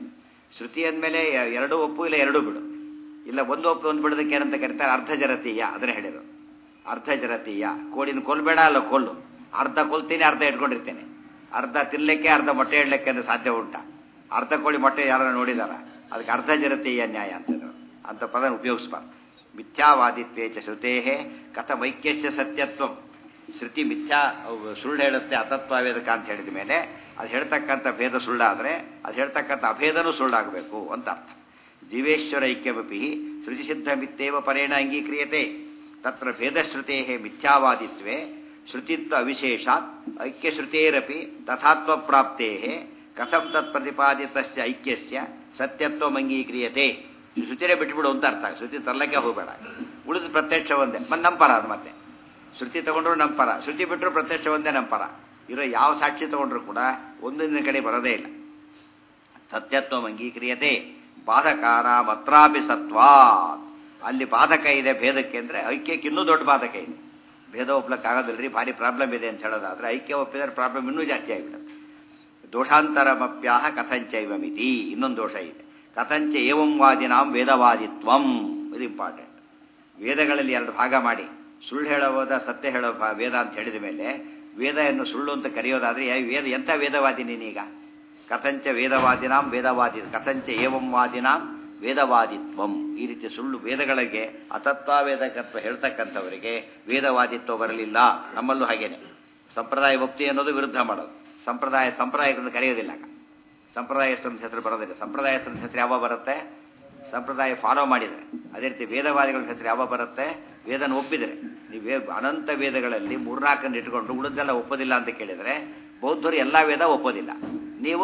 ಶ್ರುತಿ ಅಂದಮೇಲೆ ಎರಡೂ ಒಪ್ಪು ಇಲ್ಲ ಎರಡೂ ಬಿಡು, ಇಲ್ಲ ಒಂದು ಒಪ್ಪು ಒಂದು ಬಿಡೋದಕ್ಕೆ ಏನಂತ ಕರೀತಾರೆ, ಅರ್ಧಜರತೀಯ. ಅದನ್ನೇ ಹೇಳಿದ್ರು, ಅರ್ಧಜರತೀಯ. ಕೋಳಿನ ಕೊಲ್ಬೇಡ ಅಲ್ಲ ಕೊಲ್ಲು, ಅರ್ಧ ಕೊಲ್ತೀನಿ ಅರ್ಧ ಇಟ್ಕೊಂಡಿರ್ತೇನೆ, ಅರ್ಧ ತಿನ್ಲಿಕ್ಕೆ ಅರ್ಧ ಮೊಟ್ಟೆ ಇಡ್ಲಿಕ್ಕೆ ಅಂದ್ರೆ ಸಾಧ್ಯ ಉಂಟಾ? ಅರ್ಧ ಕೋಳಿ ಮೊಟ್ಟೆ ಯಾರು ನೋಡಿದಾರ? ಅದಕ್ಕೆ ಅರ್ಧಜರತೀಯ ನ್ಯಾಯ ಅಂತಂದ್ರು. ಅಂತ ಪದ ಉಪಯೋಗಿಸ್ಬಾರ್ದು. ಮಿಥ್ಯಾವಾದಿತ್ವೇ ಚ ಶ್ರುತೇಹೇ ಕಥಮೈಕ್ಯಸ್ಯ ಸತ್ಯತ್ವಂ. ಶ್ರುತಿ ಮಿಥ್ಯಾ ಸುಳ್ಳು ಹೇಳುತ್ತೆ ಅತತ್ವವೇದಕ ಅಂತ ಹೇಳಿದ ಮೇಲೆ ಅದು ಹೇಳ್ತಕ್ಕಂಥ ಭೇದ ಸುಳ್ಳಾದರೆ ಅದು ಹೇಳ್ತಕ್ಕಂಥ ಅಭೇದನೂ ಸುಳ್ಳಾಗಬೇಕು ಅಂತ ಅರ್ಥ. ಜೀವೇಶ್ವರ ಐಕ್ಯಮಪಿ ಶ್ರುತಿಸಿದ್ಧ ಮಿಥ್ಯೇವ ಪರೇಣ ಅಂಗೀಕ್ರಿಯತೆ. ತತ್ರ ಭೇದಶ್ರುತೇ ಮಿಥ್ಯಾವಾದಿತ್ವೇ ಶ್ರುತಿತ್ವ ಅವಿಶೇಷಾತ್ ಐಕ್ಯಶ್ರುತೇರಪಿ ತಥಾತ್ವ ಪ್ರಾಪ್ತೇ ಕಥಂ ತತ್ ಪ್ರತಿಪಾದಿತಸ್ಯ ಐಕ್ಯಸ್ಯ ಸತ್ಯತ್ವ ಅಂಗೀಕ್ರಿಯತೆ. ಶ್ರುತಿರೇ ಬಿಟ್ಬಿಡು ಅಂತ ಅರ್ಥ. ಶ್ರುತಿ ತರಲಕ್ಕೆ ಹೋಗಬೇಡ, ಉಳಿದ ಪ್ರತ್ಯಕ್ಷ ಒಂದೇ. ನಂಪರ ಅದು ಮತ್ತೆ ಶ್ರುತಿ ತಗೊಂಡ್ರು ನಂಪರ, ಶ್ರುತಿ ಬಿಟ್ಟರು ಪ್ರತ್ಯಕ್ಷ ಒಂದೇ ನಂಪರ. ಇರೋ ಯಾವ ಸಾಕ್ಷಿ ತಗೊಂಡ್ರು ಕೂಡ ಒಂದೊಂದಿನ ಕಡೆ ಬರೋದೇ ಇಲ್ಲ. ಸತ್ಯತ್ವ ಅಂಗೀಕ್ರಿಯತೆ ಬಾಧಕಾರ ಮತ್ರಾಪಿ ಸತ್ವಾತ್. ಅಲ್ಲಿ ಬಾಧಕ ಇದೆ ಭೇದಕ್ಕೆ ಅಂದ್ರೆ ಐಕ್ಯಕ್ಕೆ ಇನ್ನೂ ದೊಡ್ಡ ಬಾಧಕ ಇದೆ. ಭೇದ ಒಪ್ಲಕ್ಕಾಗೋದಿಲ್ಲರಿ, ಭಾರಿ ಪ್ರಾಬ್ಲಮ್ ಇದೆ ಅಂತ ಹೇಳೋದಾದ್ರೆ ಐಕ್ಯ ಒಪ್ಪಿದ್ರೆ ಪ್ರಾಬ್ಲಮ್ ಇನ್ನೂ ಜಾಸ್ತಿ ಆಗಿಬಿಡುತ್ತೆ. ದೋಷಾಂತರಮಪ್ಯಾಹ ಕಥಂಚೈವ ಮಿತಿ. ಇನ್ನೊಂದು ದೋಷ ಇದೆ, ಕಥಂಚ ಏವಂ ವಾದಿನಾಂ ವೇದವಾದಿತ್ವಂ. ಇದು ಇಂಪಾರ್ಟೆಂಟ್. ವೇದಗಳಲ್ಲಿ ಎರಡು ಭಾಗ ಮಾಡಿ ಸುಳ್ಳು ಹೇಳೋದ ಸತ್ಯ ಹೇಳೋ ವೇದ ಅಂತ ಹೇಳಿದ ಮೇಲೆ ವೇದವನ್ನು ಸುಳ್ಳು ಅಂತ ಕರೆಯೋದಾದ್ರೆ ವೇದ ಎಂಥ ವೇದವಾದಿ ನೀನೀಗ? ಕಥಂಚ ವೇದವಾದಿನಾಂ ವೇದವಾದಿ ಕಥಂಚ ಏವಂ ವಾದಿನಾಂ ವೇದವಾದಿತ್ವಂ. ಈ ರೀತಿ ಸುಳ್ಳು ವೇದಗಳಿಗೆ ಅತತ್ವಾವೇದಕತ್ವ ಹೇಳ್ತಕ್ಕಂಥವರಿಗೆ ವೇದವಾದಿತ್ವ ಬರಲಿಲ್ಲ. ನಮ್ಮಲ್ಲೂ ಹಾಗೇನೆ ಸಂಪ್ರದಾಯ ಒಪ್ತಿ ಅನ್ನೋದು ವಿರುದ್ಧ ಮಾಡೋದು. ಸಂಪ್ರದಾಯಗಳನ್ನು ಕರೆಯೋದಿಲ್ಲ. ಸಂಪ್ರದಾಯಸ್ಥರ ಹೆಸರು ಬರೋದಿಲ್ಲ. ಸಂಪ್ರದಾಯಸ್ಥರ ಹೆಸರು ಯಾವಾಗ ಬರುತ್ತೆ? ಸಂಪ್ರದಾಯ ಫಾಲೋ ಮಾಡಿದರೆ. ಅದೇ ರೀತಿ ವೇದವಾದಿಗಳ ಹೆಸರು ಯಾವಾಗ ಬರುತ್ತೆ? ವೇದನ ಒಪ್ಪಿದರೆ. ನೀವು ಅನಂತ ವೇದಗಳಲ್ಲಿ 3-4 ಇಟ್ಕೊಂಡು ಉಳಿದೆಲ್ಲ ಒಪ್ಪೋದಿಲ್ಲ ಅಂತ ಕೇಳಿದರೆ ಬೌದ್ಧರು ಎಲ್ಲ ವೇದ ಒಪ್ಪೋದಿಲ್ಲ. ನೀವು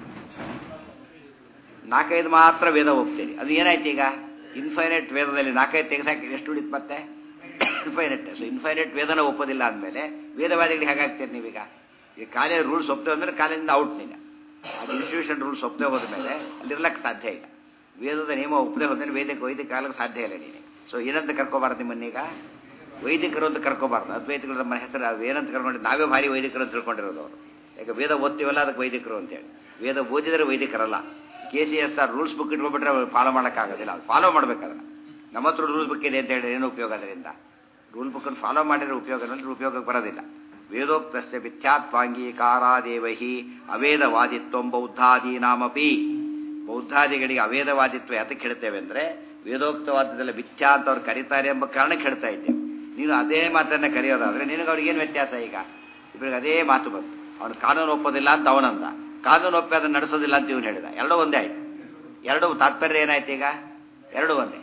4-5 ಮಾತ್ರ ವೇದ ಒಪ್ತೀರಿ. ಅದು ಏನಾಯ್ತು ಈಗ? ಇನ್ಫೈನೈಟ್ ವೇದದಲ್ಲಿ 4-5 ತೆಗೆಸಾಕಿ ಎಷ್ಟು ಉಳಿತು ಮತ್ತೆ? ಇನ್ಫೈನೈಟ್. ಸೊ ಇನ್ಫೈನೈಟ್ ವೇದನ ಒಪ್ಪೋದಿಲ್ಲ ಅಂದಮೇಲೆ ವೇದವಾದಿಗಳಿಗೆ ಹೇಗಾಗ್ತೀರಿ ನೀವೀಗ? ಈ ಕಾಲೇಜ್ ರೂಲ್ಸ್ ಒಪ್ಪದೆ ಅಂದ್ರೆ ಕಾಲೇಜಿಂದ ಔಟ್ ನೀನು. ಅದು ಇನ್ಸ್ಟಿಟ್ಯೂಷನ್ ರೂಲ್ಸ್ ಒಪ್ಪದೆ ಹೋದ ಮೇಲೆ ಅಲ್ಲಿರ್ಲಕ್ಕೆ ಸಾಧ್ಯ ಇಲ್ಲ. ವೇದದ ನಿಯಮ ಒಪ್ಪದೆ ಹೋದ್ರೆ ವೈದಿಕ ಕಾಲಕ್ಕೆ ಸಾಧ್ಯ ಇಲ್ಲ ನೀನು. ಸೊ ಏನಂತ ಕರ್ಕೋಬಾರ್ದು ನಿಮ್ಮನ್ನೀಗ? ವೈದಿಕರು ಅಂತ ಕರ್ಕೋಬಾರ್ದು. ಅದ್ವೈತಿಗಳು ನಮ್ಮ ಹೆಸರು ಏನಂತ ಕರ್ಕೊಂಡು ನಾವೇ ಭಾರಿ ವೈದಿಕರು ಅಂತ ತಿಳ್ಕೊಂಡಿರೋದು ಅವರು. ಯಾಕೆ ವೇದ ಓದ್ತೀವಲ್ಲ ಅದಕ್ಕೆ ವೈದಿಕರು ಅಂತೇಳಿ. ವೇದ ಓದಿದರೆ ವೈದಿಕರಲ್ಲ. KCSR ರೂಲ್ಸ್ ಬುಕ್ ಇಟ್ಕೊಂಡ್ಬಿಟ್ರೆ ಫಾಲೋ ಮಾಡೋಕ್ಕಾಗೋದಿಲ್ಲ. ಅದು ಫಾಲೋ ಮಾಡ್ಬೇಕಾದ್ರೆ ನಮ್ಮ ಹತ್ರ ರೂಲ್ಸ್ ಬುಕ್ ಇದೆ ಅಂತ ಹೇಳಿ ಏನು ಉಪಯೋಗ? ಅದರಿಂದ ರೂಲ್ ಬುಕ್ಕನ್ನು ಫಾಲೋ ಮಾಡಿದ್ರೆ ಉಪಯೋಗ, ಅಂದ್ರೆ ಉಪಯೋಗಕ್ಕೆ ಬರೋದಿಲ್ಲ. ವೇದೋಕ್ತಸ್ಯ ಮಿಥ್ಯಾತ್ವಾಂಗೀಕಾರಾದೇವಹಿ ಅವೇದವಾದಿತ್ವಂ ಬೌದ್ಧಾದೀನಾಮಪಿ. ಬೌದ್ಧಾದಿಗಳಿಗೆ ಅವೇದವಾದಿತ್ವ ಯಾತಕ್ಕೆ ಹೇಳ್ತೇವೆ ಅಂದರೆ ವೇದೋಕ್ತವಾದದಲ್ಲಿ ಮಿಥ್ಯಾ ಅಂತ ಅವ್ರು ಕರೀತಾರೆ ಎಂಬ ಕಾರಣಕ್ಕೆ ಹೇಳ್ತಾ ಇದ್ದೇವೆ. ನೀನು ಅದೇ ಮಾತನ್ನ ಕರೆಯೋದಾದ್ರೆ ನಿನಗೆ ಅವ್ರಿಗೇನು ವ್ಯತ್ಯಾಸ? ಈಗ ಇಬ್ಬರಿಗೆ ಅದೇ ಮಾತು ಬಂತು. ಅವನು ಕಾನೂನು ಒಪ್ಪೋದಿಲ್ಲ ಅಂತ ಅವನಂದ, ಕಾನೂನು ಒಪ್ಪಿ ಅದನ್ನು ನಡೆಸೋದಿಲ್ಲ ಅಂತ ಇವನು ಹೇಳಿದ. ಎರಡೂ ಒಂದೇ ಆಯ್ತು. ಎರಡು ತಾತ್ಪರ್ಯ ಏನಾಯ್ತು ಈಗ? ಎರಡೂ ಒಂದೇ.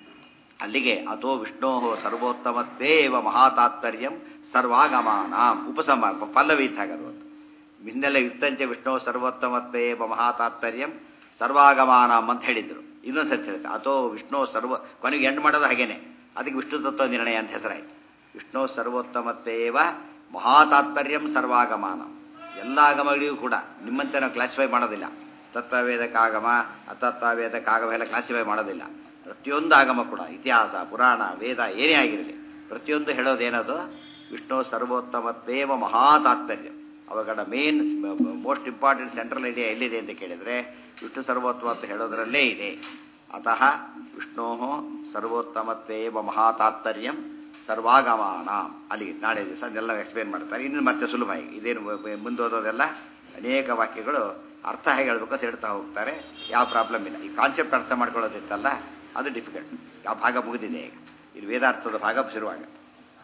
ಅಲ್ಲಿಗೆ ಅಥೋ ವಿಷ್ಣೋ ಸರ್ವೋತ್ತಮತ್ವೇವ ಮಹಾತಾತ್ಪರ್ಯಂ ಸರ್ವಾಗಮಾನಾಂ ಉಪಸಮ ಪಲ್ಲವಿ ಇದ್ದಾಗದು ಅಂತ. ಹಿಂದೆಲ್ಲ ಯುಕ್ತಂಚ ವಿಷ್ಣು ಸರ್ವೋತ್ತಮತ್ವೇವ ಮಹಾತಾತ್ಪರ್ಯಂ ಸರ್ವಾಗಮಾನಾಂ ಅಂತ ಹೇಳಿದ್ರು. ಇನ್ನೊಂದು ಸರ್ತಿ ಹೇಳ್ತಾರೆ ಅಥೋ ವಿಷ್ಣು ಕೊನೆಗೆ ಎಂಡ್ ಮಾಡೋದು ಹಾಗೇನೆ. ಅದಕ್ಕೆ ವಿಷ್ಣು ತತ್ವ ನಿರ್ಣಯ ಅಂತ ಹೆಸರಾಯಿತು. ವಿಷ್ಣು ಸರ್ವೋತ್ತಮತ್ವೇವ ಮಹಾತಾತ್ಪರ್ಯಂ ಸರ್ವಾಗಮಾನಂ. ಎಲ್ಲ ಆಗಮಗಳಿಗೂ ಕೂಡ ನಿಮ್ಮಂತೆ ನಾವು ಕ್ಲಾಸಿಫೈ ಮಾಡೋದಿಲ್ಲ. ತತ್ವವೇದಕ್ಕಾಗಮ ಅತತ್ವವೇದಕ್ಕಾಗಮ ಎಲ್ಲ ಕ್ಲಾಸಿಫೈ ಮಾಡೋದಿಲ್ಲ. ಪ್ರತಿಯೊಂದು ಆಗಮ ಕೂಡ ಇತಿಹಾಸ ಪುರಾಣ ವೇದ ಏನೇ ಆಗಿರಲಿ ಪ್ರತಿಯೊಂದು ಹೇಳೋದೇನದು? ವಿಷ್ಣು ಸರ್ವೋತ್ತಮತ್ವೇವ ಮಹಾತಾತ್ಪರ್ಯ. ಅವುಗಳ main most important central idea ಎಲ್ಲಿದೆ ಅಂತ ಕೇಳಿದರೆ ವಿಷ್ಣು ಸರ್ವೋತ್ತಮ ಅಂತ ಹೇಳೋದರಲ್ಲೇ ಇದೆ. ಅತಃ ವಿಷ್ಣೋ ಸರ್ವೋತ್ತಮತ್ವೇವ ಮಹಾತಾತ್ಪರ್ಯಂ ಸರ್ವಾಗಮಾನ. ಅಲ್ಲಿಗೆ ನಾಳೆ ದಿವಸ ಅದೆಲ್ಲ ಎಕ್ಸ್ಪ್ಲೇನ್ ಮಾಡ್ತಾರೆ. ಇನ್ನು ಮತ್ತೆ ಸುಲಭ. ಇದೇನು ಮುಂದೋದೋದೆಲ್ಲ ಅನೇಕ ವಾಕ್ಯಗಳು ಅರ್ಥ ಹೇಗೆ ಹೇಳ್ಬೇಕು ಅಂತ ಹೇಳ್ತಾ ಹೋಗ್ತಾರೆ. ಯಾವ ಪ್ರಾಬ್ಲಮ್ ಇಲ್ಲ. ಈ ಕಾನ್ಸೆಪ್ಟ್ ಅರ್ಥ ಮಾಡ್ಕೊಳ್ಳೋದಿತ್ತಲ್ಲ ಅದು ಡಿಫಿಕಲ್ಟ್. ಯಾವ ಭಾಗ ಮುಗಿದಿದೆ ಈಗ. ಇದು ವೇದಾರ್ಥದ ಭಾಗ ಶುರುವಾಗುತ್ತೆ.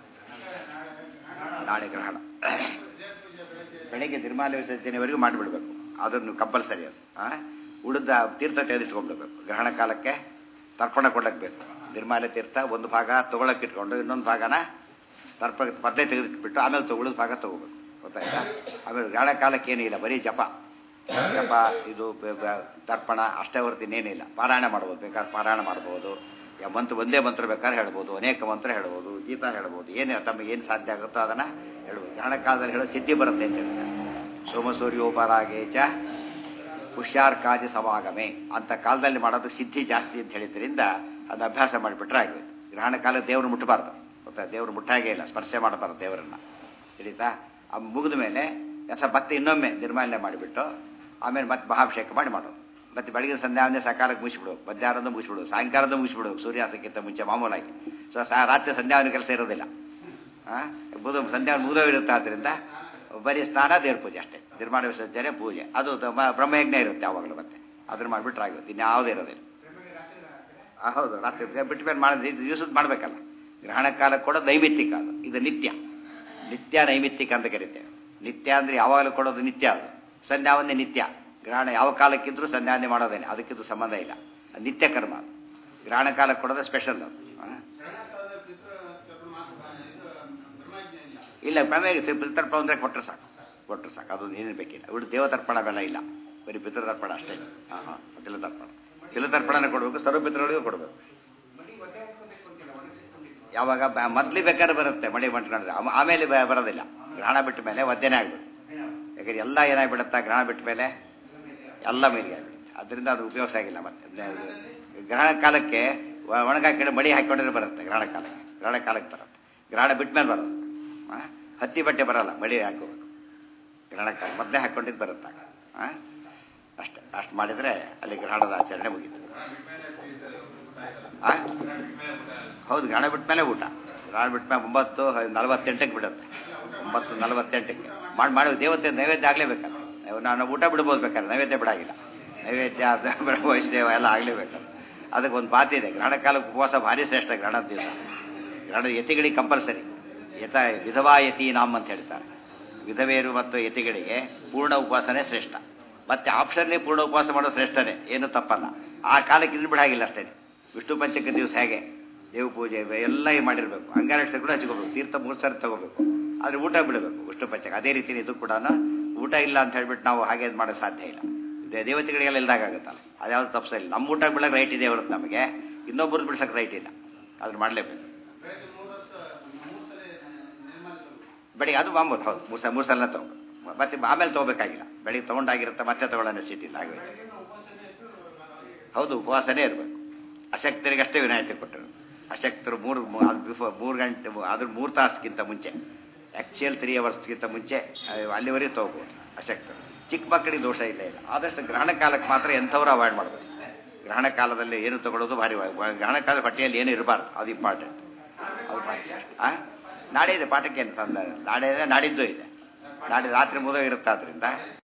ನಾಳೆ ಗ್ರಹಣ ಬೆಳಗ್ಗೆ ನಿರ್ಮಾಲ್ಯ ವಿಸರ್ಜನೆವರೆಗೂ ಮಾಡಿಬಿಡ್ಬೇಕು. ಅದನ್ನು ಕಂಪಲ್ಸರಿ. ಅದು ಉಳಿದ ತೀರ್ಥ ತೆಗೆದಿಟ್ಕೊಂಡ್ಬಿಡ್ಬೇಕು. ಗ್ರಹಣ ಕಾಲಕ್ಕೆ ತರ್ಪಣ ಕೊಡಕ್ಕೆ ಬೇಕು. ನಿರ್ಮಾಲ್ಯ ತೀರ್ಥ ಒಂದು ಭಾಗ ತೊಗೊಳಕ್ಕೆ ಇಟ್ಕೊಂಡು ಇನ್ನೊಂದು ಭಾಗನ ಪದ್ಧತಿ ತೆಗೆದಿಟ್ಬಿಟ್ಟು ಆಮೇಲೆ ಉಳಿದ ಭಾಗ ತೊಗೋಬೇಕು. ಗೊತ್ತಾಯ್ತಾ? ಆಮೇಲೆ ಗ್ರಹಣ ಕಾಲಕ್ಕೆ ಏನೂ ಇಲ್ಲ, ಬರೀ ಜಪ ಇದು ತರ್ಪಣ ಅಷ್ಟೇ ಹೊರತು ಇನ್ನೇನಿಲ್ಲ. ಪಾರಾಯಣ ಮಾಡ್ಬೋದು, ಬೇಕಾದ್ರೆ ಪಾರಾಯಣ ಮಾಡ್ಬೋದು. ಒಂದೇ ಮಂತ್ರ ಬೇಕಾದ್ರೆ ಹೇಳ್ಬೋದು, ಅನೇಕ ಮಂತ್ರ ಹೇಳ್ಬೋದು, ಗೀತಾ ಹೇಳ್ಬೋದು. ಏನು ತಮಗೆ ಏನು ಸಾಧ್ಯ ಆಗುತ್ತೋ ಅದನ್ನು ಹೇಳ್ಬೋದು. ಗ್ರಹಣ ಕಾಲದಲ್ಲಿ ಹೇಳೋ ಸಿದ್ಧಿ ಬರುತ್ತೆ ಅಂತ ಹೇಳ್ತಾರೆ. ಸೋಮಸೂರ್ಯೋಪರಾಗೇಚ ಹುಷ್ಯಾರ್ಕಾದಿ ಸಮಾಗಮೆ ಅಂತ ಕಾಲದಲ್ಲಿ ಮಾಡೋದು ಸಿದ್ಧಿ ಜಾಸ್ತಿ ಅಂತ ಹೇಳಿದ್ರಿಂದ ಅದು ಅಭ್ಯಾಸ ಮಾಡಿಬಿಟ್ರೆ ಆಗೋಯ್ತು. ಗ್ರಹಣ ಕಾಲ ದೇವರು ಮುಟ್ಟಬಾರ್ದು. ಗೊತ್ತಾ? ದೇವರು ಮುಟ್ಟಾಗೇ ಇಲ್ಲ, ಸ್ಪರ್ಶ ಮಾಡಬಾರ್ದು ದೇವರನ್ನ. ತಿಳಿತಾ? ಮುಗಿದ ಮೇಲೆ ಮತ್ತೆ ಇನ್ನೊಮ್ಮೆ ನಿರ್ಮಾಲ್ಯ ಮಾಡಿಬಿಟ್ಟು ಆಮೇಲೆ ಮತ್ತೆ ಮಹಾಭಿಷೇಕ ಮಾಡೋದು. ಮತ್ತು ಬೆಳಗಿನ ಸಂಧ್ಯಾವಂದೇ ಸಕಾಲಕ್ಕೆ ಮುಗಿಸ್ಬಿಡ್ಬೇಕು, ಮಧ್ಯಾಹ್ನದ ಮುಗಿಸ್ಬಿಡ್ಬೇಕು, ಸಾಯಂಕಾಲದ ಮುಗಿಸ್ಬಿಡ್ಬೇಕು ಸೂರ್ಯಾಸ್ತಕ್ಕಿಂತ ಮುಂಚೆ ಮಾಮೂಲಾಗಿ. ಸೊ ರಾತ್ರಿ ಸಂಧ್ಯಾವನ ಕೆಲಸ ಇರೋದಿಲ್ಲ. ಸಂಧ್ಯಾವನ ಮುಗಿದೋಗಿರುತ್ತೆ. ಆದ್ದರಿಂದ ಬರೀ ಸ್ನಾನ, ದೇವ್ರ ಪೂಜೆ ಅಷ್ಟೇ, ನಿರ್ಮಾಣ ವಿಸರ್ಜನೆ ಪೂಜೆ, ಅದು ಬ್ರಹ್ಮಯಜ್ಞ ಇರುತ್ತೆ ಯಾವಾಗಲೂ. ಮತ್ತೆ ಅದನ್ನು ಮಾಡಿಬಿಟ್ರೆ ಆಗುತ್ತೆ, ಇನ್ಯಾವುದೇ ಇರೋದಿಲ್ಲ. ಹೌದು, ರಾತ್ರಿ ಬಿಟ್ಟು ಮೇಲೆ ಮಾಡಿದ್ರೆ ದಿವಸದ ಮಾಡಬೇಕಲ್ಲ. ಗ್ರಹಣ ಕಾಲಕ್ಕೆ ಕೊಡೋದು ನೈಮಿತ್ತಿಕ, ಅದು ಇದು ನಿತ್ಯ. ನಿತ್ಯ ನೈಮಿತ್ತಿಕ ಅಂತ ಕರಿತೇವೆ. ನಿತ್ಯ ಅಂದರೆ ಯಾವಾಗಲೂ ಕೊಡೋದು ನಿತ್ಯ, ಅದು ಸಂಧ್ಯಾವಂದೇ ನಿತ್ಯ. ಗ್ರಹಣ ಯಾವ ಕಾಲಕ್ಕಿದ್ರೂ ಸಂಧ್ಯಾವಂದೇ ಮಾಡೋದೇನೆ, ಅದಕ್ಕಿದ್ದು ಸಂಬಂಧ ಇಲ್ಲ. ಅದು ನಿತ್ಯ ಕರ್ಮ. ಅದು ಗ್ರಹಣ ಕಾಲಕ್ಕೆ ಕೊಡೋದು ಸ್ಪೆಷಲ್ ಅದು. ಇಲ್ಲ, ಪ್ರಮೇಯ ಪಿತೃತರ್ಪಣ ಅಂದರೆ ಕೊಟ್ಟರೆ ಸಾಕು, ಅದು ಏನೇನು ಬೇಕಿಲ್ಲ. ಇವರು ದೇವತರ್ಪಣ ಅವೆಲ್ಲ ಇಲ್ಲ, ಬರೀ ಪಿತೃತರ್ಪಣ ಅಷ್ಟೇ. ಹಾಂ, ತಿಲತರ್ಪಣನೇ ಕೊಡಬೇಕು, ಸರ್ವಪಿತೃಗಳಿಗೂ ಕೊಡಬೇಕು. ಯಾವಾಗ ಮೊದಲು ಬೇಕಾದ್ರೆ ಬರುತ್ತೆ ಮಡಿ ಮಂಟ್ಕೊಂಡ್ರೆ, ಆಮೇಲೆ ಬರೋದಿಲ್ಲ. ಗ್ರಹಣ ಬಿಟ್ಟ ಮೇಲೆ ಒದ್ದೆನೇ ಆಗಬೇಕು. ಯಾಕಂದ್ರೆ ಎಲ್ಲ ಏನಾಗ್ಬಿಡುತ್ತಾ ಗ್ರಹಣ ಬಿಟ್ಟ ಮೇಲೆ ಎಲ್ಲ ಮೇಲಿಗೆ ಆಗಿಬಿಡುತ್ತೆ. ಅದರಿಂದ ಅದು ಉಪಯೋಗ ಆಗಿಲ್ಲ. ಮತ್ತೆ ಗ್ರಹಣ ಕಾಲಕ್ಕೆ ಒಣಗಾಕಿ ಮಡಿ ಹಾಕಿಕೊಂಡ್ರೆ ಬರುತ್ತೆ. ಗ್ರಹಣ ಕಾಲಕ್ಕೆ ಬರುತ್ತೆ. ಗ್ರಹಣ ಬಿಟ್ಟ ಮೇಲೆ ಬರೋದು. ಹತ್ತಿ ಬಟ್ಟೆ ಬರಲ್ಲ, ಮಡಿ ಹಾಕೋಬೇಕು. ಗ್ರಹಣ ಕಾಲ ಮೊದಲೇ ಹಾಕ್ಕೊಂಡಿದ್ದು ಬರುತ್ತೆ. ಅಷ್ಟು ಮಾಡಿದರೆ ಅಲ್ಲಿ ಗ್ರಹಣದ ಆಚರಣೆ ಮುಗೀತು. ಹೌದು, ಗ್ರಹಣ ಬಿಟ್ಟ ಮೇಲೆ ಊಟ. ಗ್ರಹಣ ಬಿಟ್ಟ ಮೇಲೆ 9:48 ಬಿಡುತ್ತೆ. 9:48 ಮಾಡಿ ದೇವತೆ ನೈವೇದ್ಯ ಆಗಲೇಬೇಕಲ್ಲ. ನಾನು ಊಟ ಬಿಡ್ಬೋದು ಬೇಕಾದ್ರೆ, ನೈವೇದ್ಯ ಬಿಡಾಗಿಲ್ಲ. ನೈವೇದ್ಯ ವೈಷ್ಣವ ಎಲ್ಲ ಆಗಲೇಬೇಕಲ್ಲ. ಅದಕ್ಕೊಂದು ಮಾತಿದೆ, ಗ್ರಹಣ ಕಾಲಕ್ಕೆ ಉಪವಾಸ ಭಾರಿ ಶ್ರೇಷ್ಠ. ಗ್ರಹಣದ ದಿವಸ ಗ್ರಹಣದ ಯತಿಗಳಿಗೆ ಕಂಪಲ್ಸರಿ. ವಿಧವಾ ಯತಿ ನಾಮ್ ಅಂತ ಹೇಳ್ತಾರೆ. ವಿಧವೆಯರು ಮತ್ತು ಯತಿಗಳಿಗೆ ಪೂರ್ಣ ಉಪವಾಸನೇ ಶ್ರೇಷ್ಠ. ಮತ್ತೆ ಆಪ್ಷನ್ನೇ ಪೂರ್ಣ ಉಪವಾಸ ಮಾಡೋದು ಶ್ರೇಷ್ಠನೇ, ಏನು ತಪ್ಪಲ್ಲ. ಆ ಕಾಲಕ್ಕೆ ಇನ್ನು ಬಿಡಾಗಿಲ್ಲ ಅಷ್ಟೇ. ವಿಷ್ಣು ಪಂಚಕ ದಿವಸ ಹೇಗೆ ದೇವ ಪೂಜೆ ಎಲ್ಲ ಮಾಡಿರಬೇಕು, ಅಂಗಾರಕ್ಷೆ ಕೂಡ ಹಚ್ಕೋಬೇಕು, ತೀರ್ಥ 3 ಸರಿ ತಗೋಬೇಕು, ಆದರೆ ಊಟ ಬಿಡಬೇಕು ವಿಷ್ಣು ಪಂಚಕ. ಅದೇ ರೀತಿ ಇದು ಕೂಡ ಊಟ ಇಲ್ಲ ಅಂತ ಹೇಳ್ಬಿಟ್ಟು ನಾವು ಹಾಗೆ ಮಾಡೋಕ್ಕೆ ಸಾಧ್ಯ ಇಲ್ಲ. ದೇವತೆಗಳಿಗೆಲ್ಲ ಇಲ್ದಾಗುತ್ತಲ್ಲ, ಅದ್ಯಾವುದು ತಪ್ಪಿಲ್ಲ. ನಮ್ಮ ಊಟ ಬಿಡೋಕೆ ರೈಟ್ ಇದೆ ಹೊರತು ನಮಗೆ ಇನ್ನೊಬ್ಬರು ಬಿಡ್ಸೋಕೆ ರೈಟ್ ಇಲ್ಲ. ಅದನ್ನು ಮಾಡಲೇಬೇಕು. ಬೆಳಿಗ್ಗೆ ಅದು ಮಾಮೂಲು. ಹೌದು, 3 ಸಲ ತೊಗೊಂಡು ಮತ್ತೆ ಆಮೇಲೆ ತೊಗೋಬೇಕಾಗಿಲ್ಲ. ಬೆಳಿಗ್ಗೆ ತೊಗೊಂಡಾಗಿರುತ್ತೆ, ಮತ್ತೆ ತೊಗೊಳ್ಳೋ ಸಿಟ್ಟಿಲ್ಲ. ಹಾಗೆ ಹೌದು, ಉಪವಾಸನೇ ಇರಬೇಕು. ಅಶಕ್ತರಿಗಷ್ಟೇ ವಿನಾಯಿತಿ ಕೊಟ್ಟರು. ಅಶಕ್ತರು 3 ಗಂಟೆ, ಅದ್ರ 3 ತಾಸಿಗಿಂತ ಮುಂಚೆ, ಆ್ಯಕ್ಚುಯಲ್ 3 ಅವರ್ಸ್ಗಿಂತ ಮುಂಚೆ ಅಲ್ಲಿವರೆಗೆ ತೊಗೋಬೋದು ಅಶಕ್ತರು. ಚಿಕ್ಕ ಮಕ್ಕಳಿಗೆ ದೋಷ ಇಲ್ಲ. ಆದಷ್ಟು ಗ್ರಹಣ ಕಾಲಕ್ಕೆ ಮಾತ್ರ ಎಂಥವ್ರು ಅವಾಯ್ಡ್ ಮಾಡಬೇಕು. ಗ್ರಹಣ ಕಾಲದಲ್ಲಿ ಏನು ತಗೊಳ್ಳೋದು ಭಾರಿ. ಗ್ರಹಣ ಕಾಲದ ಹೊಟ್ಟೆಯಲ್ಲಿ ಏನು ಇರಬಾರ್ದು, ಅದು ಇಂಪಾರ್ಟೆಂಟ್. ಅದು ನಾಳೆ ಇದೆ ಪಾಠಕ್ಕೆ ಏನು ತಂದ, ನಾಡಿದ್ದು ಇದೆ. ನಾಳೆ ರಾತ್ರಿ ಮುಗಿದೋಗಿರುತ್ತೆ. ಆದ್ದರಿಂದ